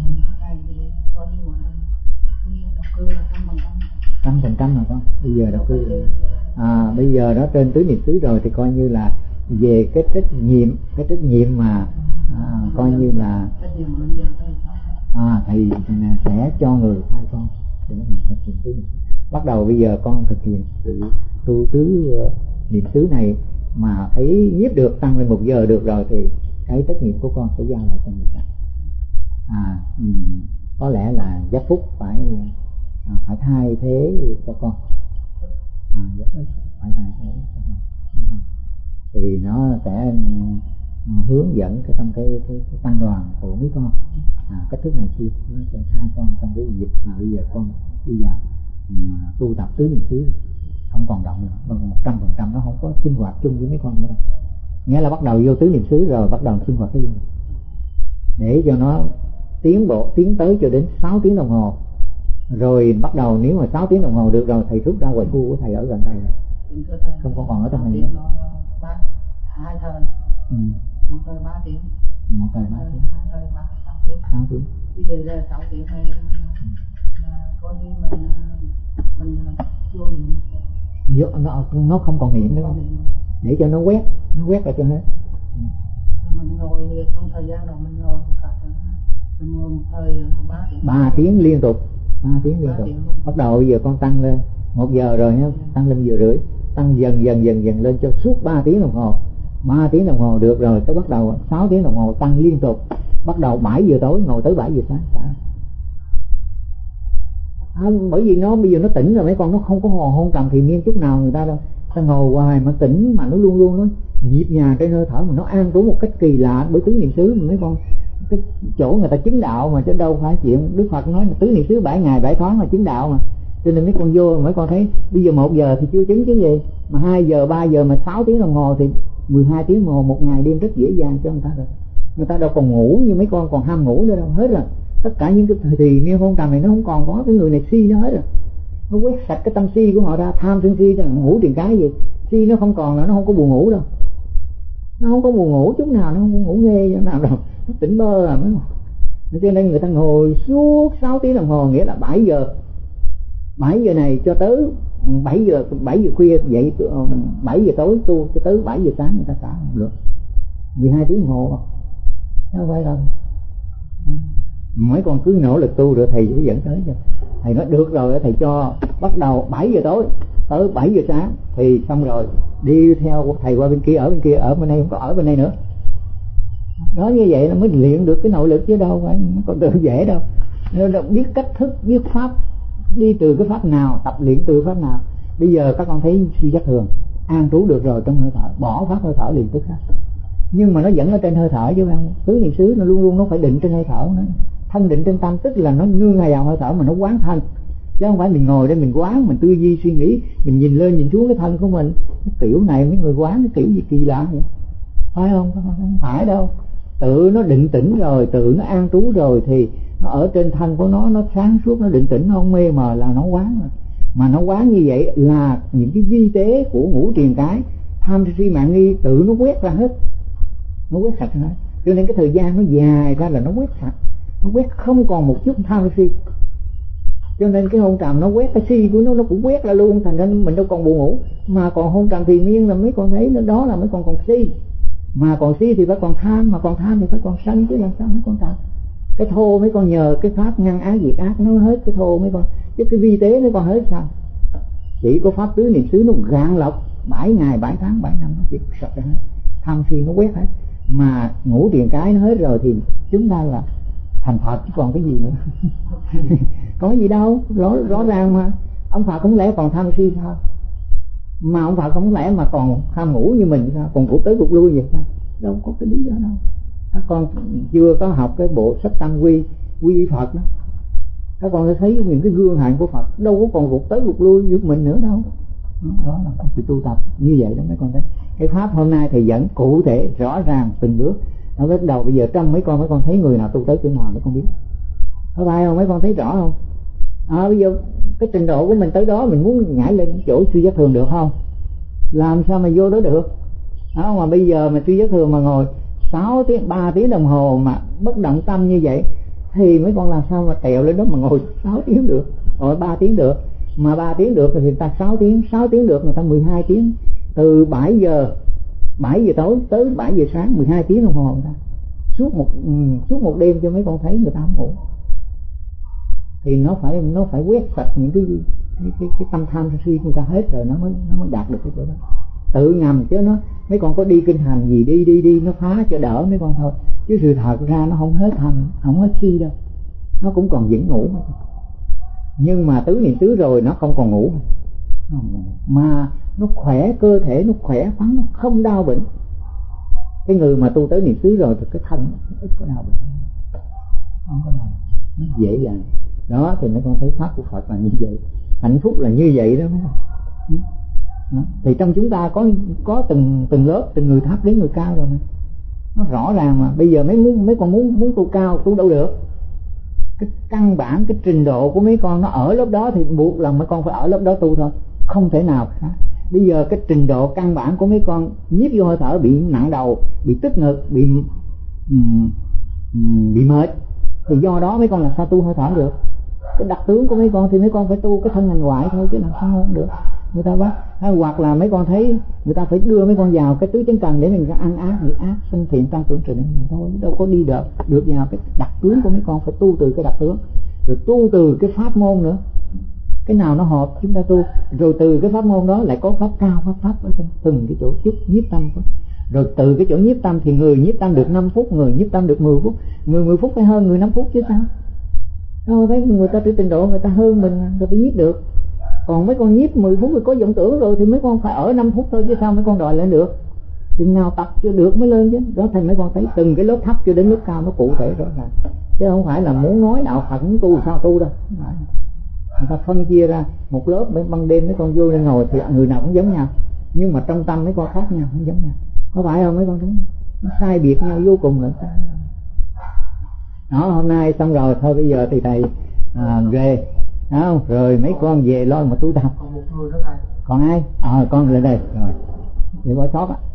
trăm phần trăm mà con. Bây giờ độc cư à, bây giờ đó trên tứ niệm xứ rồi thì coi như là về cái trách nhiệm, cái trách nhiệm mà à, coi như là à, thì sẽ cho người hai con để mà thực hiện tứ niệm. Bắt đầu bây giờ con thực hiện sự tu tứ uh, niệm xứ này mà thấy nhiếp được, tăng lên một giờ được rồi thì cái trách nhiệm của con sẽ giao lại cho người khác. À, um, có lẽ là Giác Phúc phải à, phải thay thế cho con, à, Giác Phúc phải thay thế cho con, thì nó sẽ uh, hướng dẫn cái trong cái cái, cái tăng đoàn của mấy con, à, cách thức này kia nó sẽ thay con trong cái dịch mà bây giờ con đi vào um, tu tập tứ niệm xứ không còn động nữa, một trăm phần trăm nó không có sinh hoạt chung với mấy con nữa đâu. Nghĩa là bắt đầu vô tứ niệm xứ rồi bắt đầu sinh hoạt cái gì để cho nó tiến bộ, tiến tới cho đến sáu tiếng đồng hồ rồi bắt đầu, nếu mà sáu tiếng đồng hồ được rồi thầy rút ra ngoài khu của thầy ở gần đây rồi, không có còn ở trong này nữa. Hai thời, ừ. một thời ba tiếng, một thời ba tiếng, hai thời ba sáu tiếng, sáu tiếng. bây giờ là sáu tiếng này là coi như mình mình vô niệm, vô, nó nó không còn niệm nữa, để cho nó quét, nó quét lại cho hết. ừ. Mình ngồi trong thời gian đó mình ngồi cả thời, mình ngồi một thời ba tiếng, ba tiếng liên tục, ba tiếng liên tục. Bắt đầu bây giờ con tăng lên một giờ rồi nhá, tăng lên giờ rưỡi, tăng dần dần dần dần lên cho suốt ba tiếng đồng hồ. ba tiếng đồng hồ được rồi cái bắt đầu sáu tiếng đồng hồ tăng liên tục, bắt đầu bảy giờ tối ngồi tới bảy giờ sáng cả. À, bởi vì nó bây giờ nó tỉnh rồi mấy con, nó không có hồn hôn trầm thiền miên chút nào người ta đâu, ta ngồi hoài mà tỉnh mà nó luôn luôn nó nhịp nhàng trên hơi thở mà nó an trú một cách kỳ lạ. Bởi tứ niệm xứ mà mấy con, cái chỗ người ta chứng đạo mà chứ đâu phải chuyện Đức Phật nói là tứ niệm xứ bảy ngày bảy thoáng là chứng đạo mà. Cho nên mấy con vô mấy con thấy bây giờ một giờ thì chưa chứng chứ gì, mà hai giờ ba giờ mà sáu tiếng đồng hồ thì mười hai tiếng đồng hồ một ngày đêm rất dễ dàng cho người ta rồi. Người ta đâu còn ngủ như mấy con còn ham ngủ nữa đâu, hết rồi. Tất cả những cái thời thì miên hôn trầm này nó không còn có, cái người này si nó hết rồi, nó quét sạch cái tâm si của họ ra, tham sân si ngủ tiền cái gì si nó không còn nữa, nó không có buồn ngủ đâu, nó không có buồn ngủ chút nào, nó không có ngủ nghe chỗ nào đâu, nó tỉnh bơ à. Cho nên người ta ngồi suốt sáu tiếng đồng hồ, nghĩa là bảy giờ bảy giờ này cho tới bảy giờ bảy giờ khuya dậy, bảy giờ tối tu cho tới bảy giờ sáng người ta xả không được, mười hai tiếng đồng hồ không phải đâu. Mấy con cứ nỗ lực tu rồi thầy sẽ dẫn tới cho thầy. Nói được rồi thầy cho bắt đầu bảy giờ tối tới bảy giờ sáng thì xong rồi đi theo thầy qua bên kia, ở bên kia, ở bên đây không có ở bên đây nữa đó. Như vậy nó mới luyện được cái nội lực chứ đâu phải còn tự dễ đâu. Nó biết cách thức, biết pháp, đi từ cái pháp nào, tập luyện từ pháp nào. Bây giờ các con thấy suy giác thường an trú được rồi trong hơi thở, bỏ pháp hơi thở liền tức khắc, nhưng mà nó vẫn ở trên hơi thở chứ không. Tứ niệm xứ nó luôn luôn nó phải định trên hơi thở, nó thân định trên tâm, tức là nó nương vào hơi thở mà nó quán thân, chứ không phải mình ngồi đây mình quán, mình tư duy suy nghĩ, mình nhìn lên nhìn xuống cái thân của mình. Cái kiểu này mấy người quán cái kiểu gì kỳ lạ vậy, phải không? Không phải đâu. Tự nó định tĩnh rồi, tự nó an trú rồi thì nó ở trên thân của nó, nó sáng suốt, nó định tĩnh, nó không mê mờ là nó quán rồi. Mà nó quán như vậy là những cái vi tế của ngũ triền cái, tham si mạng nghi tự nó quét ra hết, nó quét sạch hết. Cho nên cái thời gian nó dài ra là nó quét sạch, nó quét không còn một chút tham si. Cho nên cái hôn trầm nó quét cái si của nó, nó cũng quét ra luôn, thành ra mình đâu còn buồn ngủ. Mà còn hôn trầm thì miên là mấy con thấy đó là mấy con còn si, mà còn si thì phải còn tham, mà còn tham thì phải còn sân chứ làm sao mấy con trầm. Cái thô mấy con nhờ cái pháp ngăn ác diệt ác nó hết cái thô mấy con, chứ cái vi tế mấy con hết sao. Chỉ có pháp tứ niệm xứ nó gạn lọc bảy ngày bảy tháng bảy năm nó chỉ sạch ra hết, tham si nó quét hết. Mà ngũ triền cái nó hết rồi thì chúng ta là thành Phật chứ còn cái gì nữa. Có gì đâu, rõ, rõ ràng mà. Ông Phật cũng lẽ còn tham si sao? Mà ông Phật không lẽ mà còn ham ngủ như mình sao, còn cuộc tới cuộc lui vậy sao? Đâu có cái lý đó đâu. Các con chưa có học cái bộ sách Tam Quy Quy Phật đó, các con sẽ thấy những cái gương hạnh của Phật, đâu có còn cuộc tới cuộc lui giúp mình nữa đâu. Đó là cái sự tu tập như vậy đó mấy con thấy. Cái pháp hôm nay thầy dẫn cụ thể rõ ràng từng bước. Nó bắt đầu bây giờ trong mấy con mấy con thấy người nào tu tới chỗ nào mấy con biết, có phải không? Mấy con thấy rõ không? À, bây giờ cái trình độ của mình tới đó, mình muốn nhảy lên chỗ suy giác thường được không? Làm sao mà vô đó được? Đó, mà bây giờ mà suy giác thường mà ngồi sáu tiếng, ba tiếng đồng hồ mà bất động tâm như vậy thì mấy con làm sao mà trèo lên đó mà ngồi sáu tiếng được, ngồi ba tiếng được. Mà ba tiếng được thì người ta sáu tiếng, sáu tiếng được người ta mười hai tiếng. Từ bảy giờ bảy giờ tối tới bảy giờ sáng, mười hai tiếng đồng hồ người ta. Suốt một suốt một đêm cho mấy con thấy người ta không ngủ. Thì nó phải nó phải quét sạch những cái cái cái, cái tâm tham sân si người ta hết rồi nó mới nó mới đạt được cái chỗ đó. Tự ngầm chứ nó mấy con có đi kinh hành gì đi đi đi nó phá cho đỡ mấy con thôi, chứ sự thật ra nó không hết tham, không hết si đâu, nó cũng còn vẫn ngủ. Nhưng mà tứ niệm xứ rồi nó không còn ngủ, mà nó khỏe, cơ thể nó khỏe khoắn, nó không đau bệnh. Cái người mà tu tới niệm xứ rồi thì cái thân nó ít có đau bệnh, không có đau, nó dễ dàng. Đó thì mấy con thấy pháp của Phật là như vậy, hạnh phúc là như vậy đó mấy con. Đó. Thì trong chúng ta có có từng từng lớp, từng người thấp đến người cao rồi mà nó rõ ràng. Mà bây giờ mấy muốn mấy con muốn muốn tu cao tu đâu được. Cái căn bản cái trình độ của mấy con nó ở lớp đó thì buộc là mấy con phải ở lớp đó tu thôi, không thể nào khác. Bây giờ cái trình độ căn bản của mấy con nhiếp vô hơi thở bị nặng đầu, bị tức ngực, bị um, um, bị mệt, thì do đó mấy con làm sao tu hơi thở được. Cái đặc tướng của mấy con thì mấy con phải tu cái thân hành ngoại thôi, chứ làm sao không được. Người ta bắt hay hoặc là mấy con thấy người ta phải đưa mấy con vào cái tứ chánh cần để mình ăn ác, diệt ác, sinh thiện, tăng trưởng trình thôi, đâu có đi được được vào cái đặc tướng của mấy con. Phải tu từ cái đặc tướng, rồi tu từ cái pháp môn nữa, cái nào nó hợp chúng ta tu, rồi từ cái pháp môn đó lại có pháp cao, pháp pháp ở trong từng cái chỗ chút nhiếp tâm. Rồi từ cái chỗ nhiếp tâm thì người nhiếp tâm được năm phút, người nhiếp tâm được mười phút, người mười phút phải hơn người năm phút chứ sao. Đâu thấy người ta tới trình độ người ta hơn mình người ta nhiếp được. Còn mấy con nhiếp mười phút rồi có vọng tưởng rồi thì mấy con phải ở năm phút thôi chứ sao mấy con đòi lên được. Chừng nào tập chưa được mới lên chứ. Đó thành mấy con thấy từng cái lớp thấp cho đến lớp cao nó cụ thể rõ ràng, chứ không phải là muốn nói đạo Phật muốn tu sao tu đâu. Người ta phân chia ra một lớp, mấy ban đêm mấy con vô lên ngồi thì người nào cũng giống nhau, nhưng mà trong tâm mấy con khác nhau, không giống nhau, có phải không mấy con thấy? Nó sai biệt nhau vô cùng lận. Đó, hôm nay xong rồi thôi bây giờ thì thầy à, về, không? Rồi mấy con về lo mà tu tập. Còn một người nữa thầy. Còn ai? Ờ à, con lên đây rồi. Để bỏ sót á.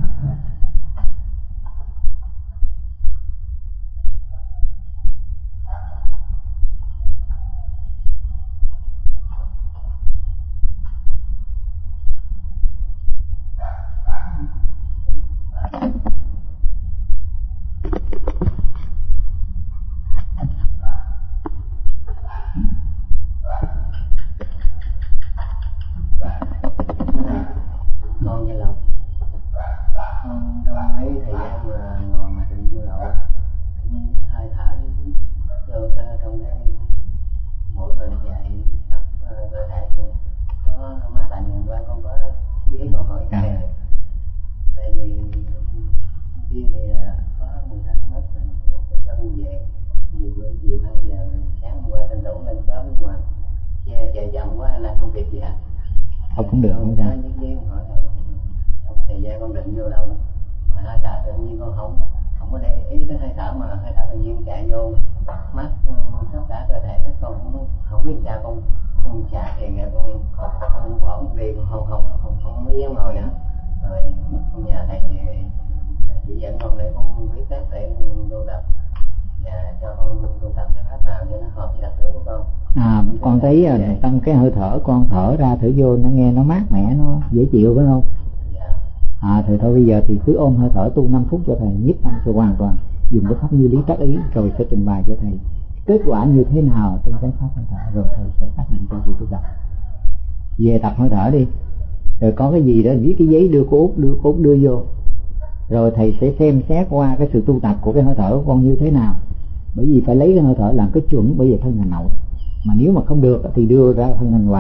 Con nghe lộc, con trong mấy thời gian mà ngồi mà định vô lậu, những cái hơi thở vô trong cái mũi mình chạy khắp cơ thể rồi. Có má tại ngày qua con có ghế câu hỏi cái này, tại vì kia thì có mười hai mét rồi cho con về nhiều bữa chiều hai giờ rồi sáng hôm qua tranh thủ lên sớm, nhưng mà xe chạy chậm quá nên là không kịp gì ạ. Không cũng được không sao. Trong thời gian con định vô đầu mà hơi thở tự nhiên con không không có để ý tới hơi thở, mà hơi thở tự nhiên chạy vô mắt tất cả cơ thể hết, con không không biết sao con con xả thì nghe con con bỏ một đi, con không không không không có dám ngồi nữa. Rồi con nhà thầy thì chỉ dẫn con để con viết test để con tu tập và cho con tu tập cái pháp nào cho nó hợp với đặc tướng của con. À, con thấy à, trong cái hơi thở con thở ra thở vô nó nghe nó mát mẻ, nó dễ chịu phải không? Dạ. À thì thôi bây giờ thì cứ ôm hơi thở tu năm phút cho thầy, nhiếp tâm cho hoàn toàn, dùng cái pháp như lý trắc ý, rồi sẽ trình bày cho thầy kết quả như thế nào trên cái pháp hơi thở, rồi thầy sẽ xác định cho tôi tu tập. Về tập hơi thở đi, rồi có cái gì đó viết cái giấy đưa cô Út đưa cô Út đưa vô, rồi thầy sẽ xem xét qua cái sự tu tập của cái hơi thở của con như thế nào. Bởi vì phải lấy cái hơi thở làm cái chuẩn, bởi vì thân hành nội, mà nếu mà không được thì đưa ra thân hành ngoại,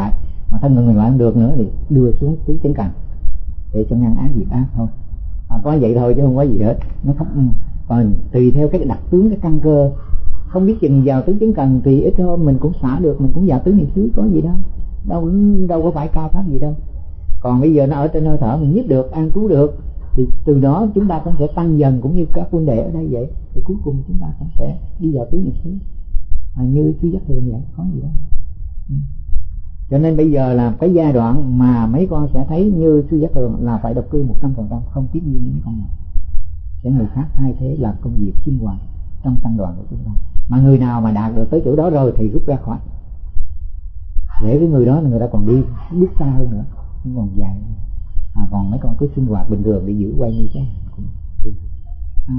mà thân người loại không được nữa thì đưa xuống tứ chánh cần để cho ngăn ác diệt ác thôi. À, có vậy thôi chứ không có gì hết. Nó không, còn tùy theo cái đặc tướng cái căn cơ, không biết chừng vào tứ chánh cần thì ít hôm mình cũng xả được, mình cũng vào tứ niệm xứ, có gì đâu, đâu đâu có phải cao pháp gì đâu. Còn bây giờ nó ở trên hơi thở mình nhiếp được, an trú được, thì từ đó chúng ta cũng sẽ tăng dần, cũng như các huynh đệ ở đây vậy, thì cuối cùng chúng ta cũng sẽ đi vào tứ niệm xứ à, như sư giác thường vậy, có gì đâu. Ừ. Cho nên bây giờ là cái giai đoạn mà mấy con sẽ thấy như sư giác thường là phải độc cư một trăm phần trăm, không tiếp viên những con nào, sẽ người khác thay thế làm công việc sinh hoạt trong tăng đoàn của chúng ta. Mà người nào mà đạt được tới chỗ đó rồi thì rút ra khỏi, để cái người đó là người ta còn đi bước xa hơn nữa, không còn dài. À, còn mấy con cứ sinh hoạt bình thường để giữ quay như thế à.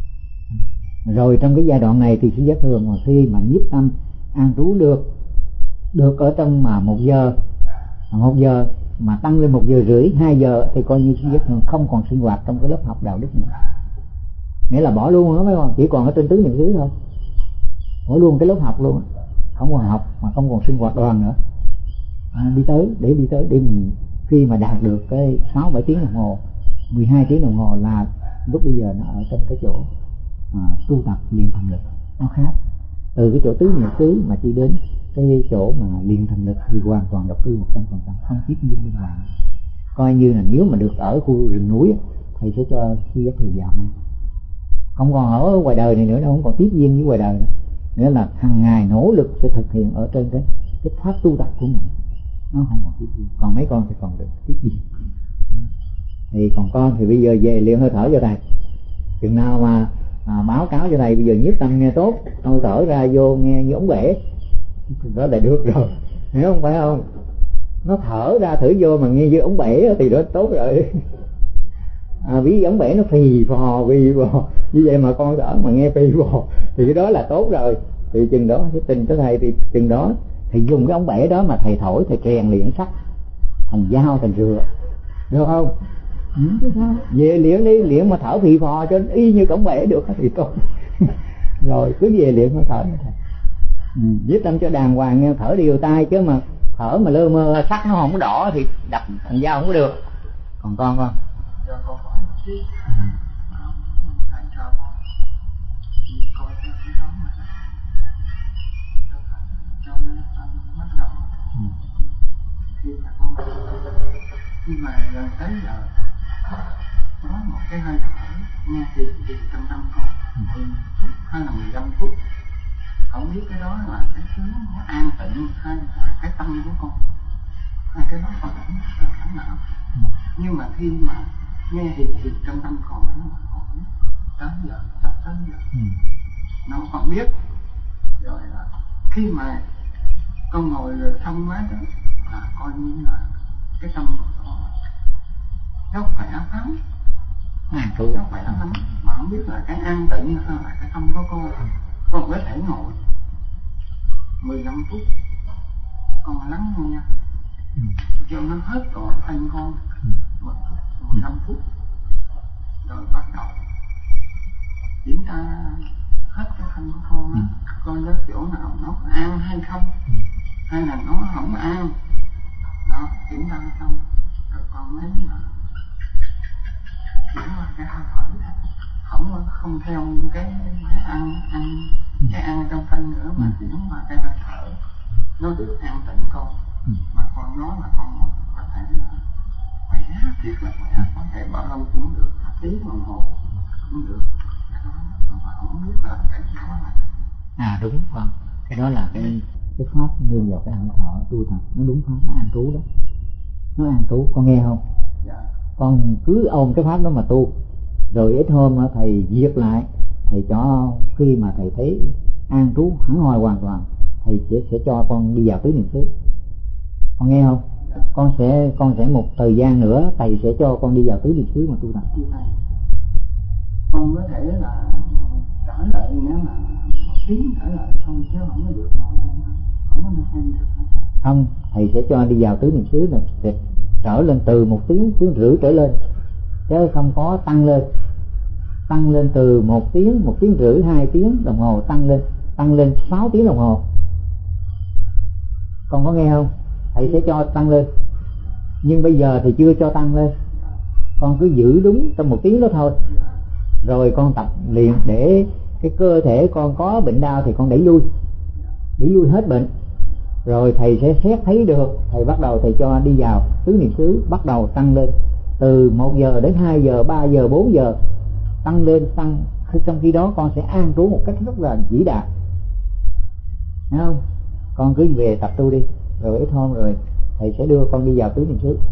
Rồi trong cái giai đoạn này thì sư giác thường mà khi mà nhiếp tâm an trú được được ở trong mà một giờ một giờ mà tăng lên một giờ rưỡi hai giờ thì coi như sư giác thường không còn sinh hoạt trong cái lớp học đạo đức nữa, nghĩa là bỏ luôn đó mấy con, chỉ còn ở trên tứ niệm xứ thôi, bỏ luôn cái lớp học luôn, không còn học mà không còn sinh hoạt đoàn nữa. À, đi tới để đi tới để mình khi mà đạt được cái sáu bảy tiếng đồng hồ, mười hai tiếng đồng hồ là lúc bây giờ nó ở trong cái chỗ à, tu tập luyện thần lực, nó khác từ cái chỗ tứ niệm xứ mà chỉ đến cái chỗ mà luyện thần lực thì hoàn toàn độc cư một trăm phần trăm, không tiếp duyên bên ngoài. Coi như là nếu mà được ở khu rừng núi thầy sẽ cho sư giác thường vào, không còn ở ngoài đời này nữa, nó không còn tiếp duyên với ngoài đời nữa, nghĩa là hàng ngày nỗ lực sẽ thực hiện ở trên cái cái pháp tu tập của mình, nó không còn tiếp duyên. Còn mấy con thì còn được tiếp duyên. Thì còn con thì bây giờ về luyện hơi thở cho thầy, chừng nào mà à, báo cáo cho thầy bây giờ nhiếp tâm nghe tốt, hơi thở ra vô nghe như ống bể, đó là được rồi, hiểu không, phải không? Nó thở ra thử vô mà nghe như ống bể thì đó tốt rồi. À, ví ống bể nó phì phò phì phò như vậy mà con thở mà nghe phì phò thì cái đó là tốt rồi. Thì chừng đó cái tình tới thầy thì chừng đó thầy dùng cái ống bể đó mà thầy thổi, thầy rèn luyện sắt thành dao thành rửa, được không? Ừ, về luyện đi, luyện mà thở phì phò cho y như ống bể được thì tốt. Rồi cứ về luyện nó thở thầy. Ừ, viết tâm cho đàng hoàng nghe, thở đều tay chứ mà thở mà lơ mơ sắt nó không có đỏ thì đập thành dao không có được. Còn con con cho con hỏi một chút, thầy cho con chỉ coi theo cái đó mà cho nó bắt đầu khi mà con khi mà gần tới giờ có một cái hơi thở nghe thì thì trong tâm con mười phút hay là mười lăm phút, không biết cái đó là cái thứ nó an tịnh hay là cái tâm của con, hay cái đó con không biết là cái nào. Nhưng mà khi mà nghe thì thì trong tâm con nó còn biết tới giờ sắp tới giờ ừ. Nó còn biết rồi là khi mà con ngồi thông quá đó là coi như là cái tâm của con nó khỏe lắm, nó khỏe lắm mà không biết là cái an tịnh hay là cái tâm của con. Con có thể ngồi mười lăm phút con lắng nghe cho nó hết toàn thân con mười lăm phút rồi bắt đầu kiểm tra hết cái thân của con đó, coi nó chỗ nào nó an hay không, hay là nó không an đó, kiểm tra xong rồi con mới là chuyển qua cái hơi thở, không không theo cái cái ăn ăn cái ăn trong thân nữa mà chuyển qua cái hơi thở, nó được an tịnh con. Mà con nói là con có thể là khỏe, thiệt là khỏe, có thể bao lâu cũng được, tiếng đồng hồ cũng được, cái đó mà không biết là cái đó là à đúng không? Cái đó là cái cái pháp nương vào cái hơi thở tu tập, nó đúng pháp, nó an trú đó, nó an trú, con nghe không? Dạ. Con cứ ôm cái pháp đó mà tu, rồi ít hôm thầy viết lại, thầy cho khi mà thầy thấy an trú hẳn hồi hoàn toàn, thầy sẽ, sẽ cho con đi vào tứ niệm xứ, con nghe không? Dạ. Con sẽ con sẽ một thời gian nữa thầy sẽ cho con đi vào tứ niệm xứ mà tu tập. Con có thể là trở lại nếu mà một tiếng trở lại không chứ không có được ngồi không, không có hay được không? Không, thầy sẽ cho đi vào tứ niệm xứ là sẽ trở lên từ một tiếng tiếng rưỡi trở lên, chứ không có tăng lên, tăng lên từ một tiếng một tiếng rưỡi hai tiếng đồng hồ, tăng lên tăng lên sáu tiếng đồng hồ. Con có nghe không? thầy sẽ cho tăng lên. Nhưng bây giờ thì chưa cho tăng lên, con cứ giữ đúng trong một tiếng đó thôi, rồi con tập luyện để cái cơ thể con có bệnh đau thì con đẩy lui, đẩy lui hết bệnh. Rồi thầy sẽ xét thấy được, thầy bắt đầu thầy cho đi vào tứ niệm xứ, bắt đầu tăng lên từ một giờ đến hai giờ, ba giờ, bốn giờ, tăng lên tăng. Trong khi đó con sẽ an trú một cách rất là vĩ đại, thấy không? Con cứ về tập tu đi, rồi ít hôm rồi thầy sẽ đưa con đi vào tứ niệm xứ.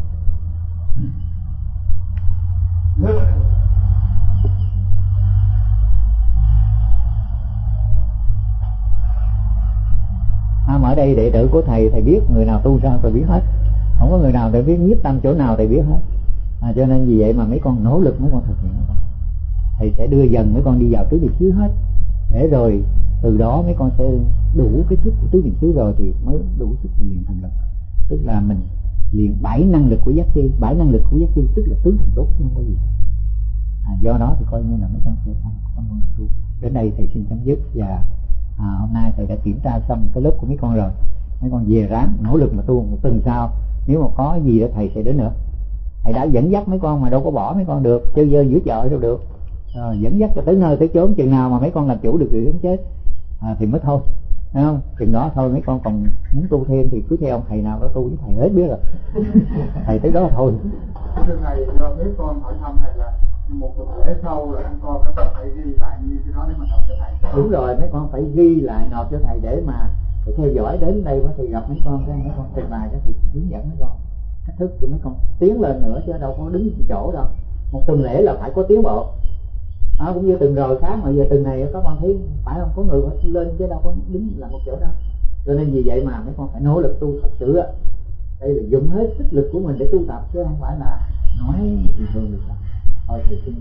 À, ở đây đệ tử của thầy, thầy biết người nào tu sao thầy biết hết, không có người nào thầy biết nhiếp tâm chỗ nào thầy biết hết. À, cho nên vì vậy mà mấy con nỗ lực mấy con thực hiện, thầy sẽ đưa dần mấy con đi vào tứ niệm xứ hết, để rồi từ đó mấy con sẽ đủ cái sức của tứ niệm xứ rồi thì mới đủ sức để luyện thần lực. Tức là mình luyện bảy năng lực của giác chi, bảy năng lực của giác chi tức là tứ thần tốt chứ không có gì. À, do đó thì coi như là mấy con sẽ không có năng lực tu. Đến đây thầy xin chấm dứt, và à, hôm nay thầy đã kiểm tra xong cái lớp của mấy con rồi. Mấy con về ráng nỗ lực mà tu một tuần sau, nếu mà có gì đó thầy sẽ đến nữa. Thầy đã dẫn dắt mấy con mà đâu có bỏ mấy con được, chơi dơ giữa chợ đâu được. À, dẫn dắt cho tới nơi tới chốn, chừng nào mà mấy con làm chủ được sự sống chết à, thì mới thôi, thấy không? Chừng đó thôi, mấy con còn muốn tu thêm thì cứ theo ông thầy nào đó tu với thầy hết biết rồi. Thầy tới đó là thôi. Cái này do mấy con hỏi thăm thầy là một tuần lễ sau là anh con các phải ghi lại như cái đó để mà nộp cho thầy. Đúng rồi, mấy con phải ghi lại nộp cho thầy để mà thầy theo dõi. Đến đây quá thì gặp mấy con, cái mấy con trình bày cái thầy hướng dẫn mấy con cách thức của mấy con tiến lên nữa, chứ đâu có đứng chỗ đâu. Một tuần lễ là phải có tiến bộ. À, cũng như tuần rồi khác mà giờ tuần này các con thấy phải không, có người phải lên chứ đâu có đứng là một chỗ đâu. Cho nên vì vậy mà mấy con phải nỗ lực tu thật sự á. Đây là dùng hết sức lực của mình để tu tập chứ không phải là nói bình thường được đâu. Thôi thì xin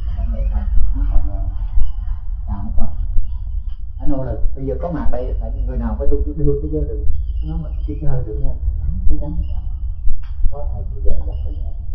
chào mấy con. Phải nỗ lực. Bây giờ có mặt đây phải người nào phải tu được cái chứ được. Nó mà cái chơi được nha. Cố gắng. Có thầy bây giờ gặp thầy.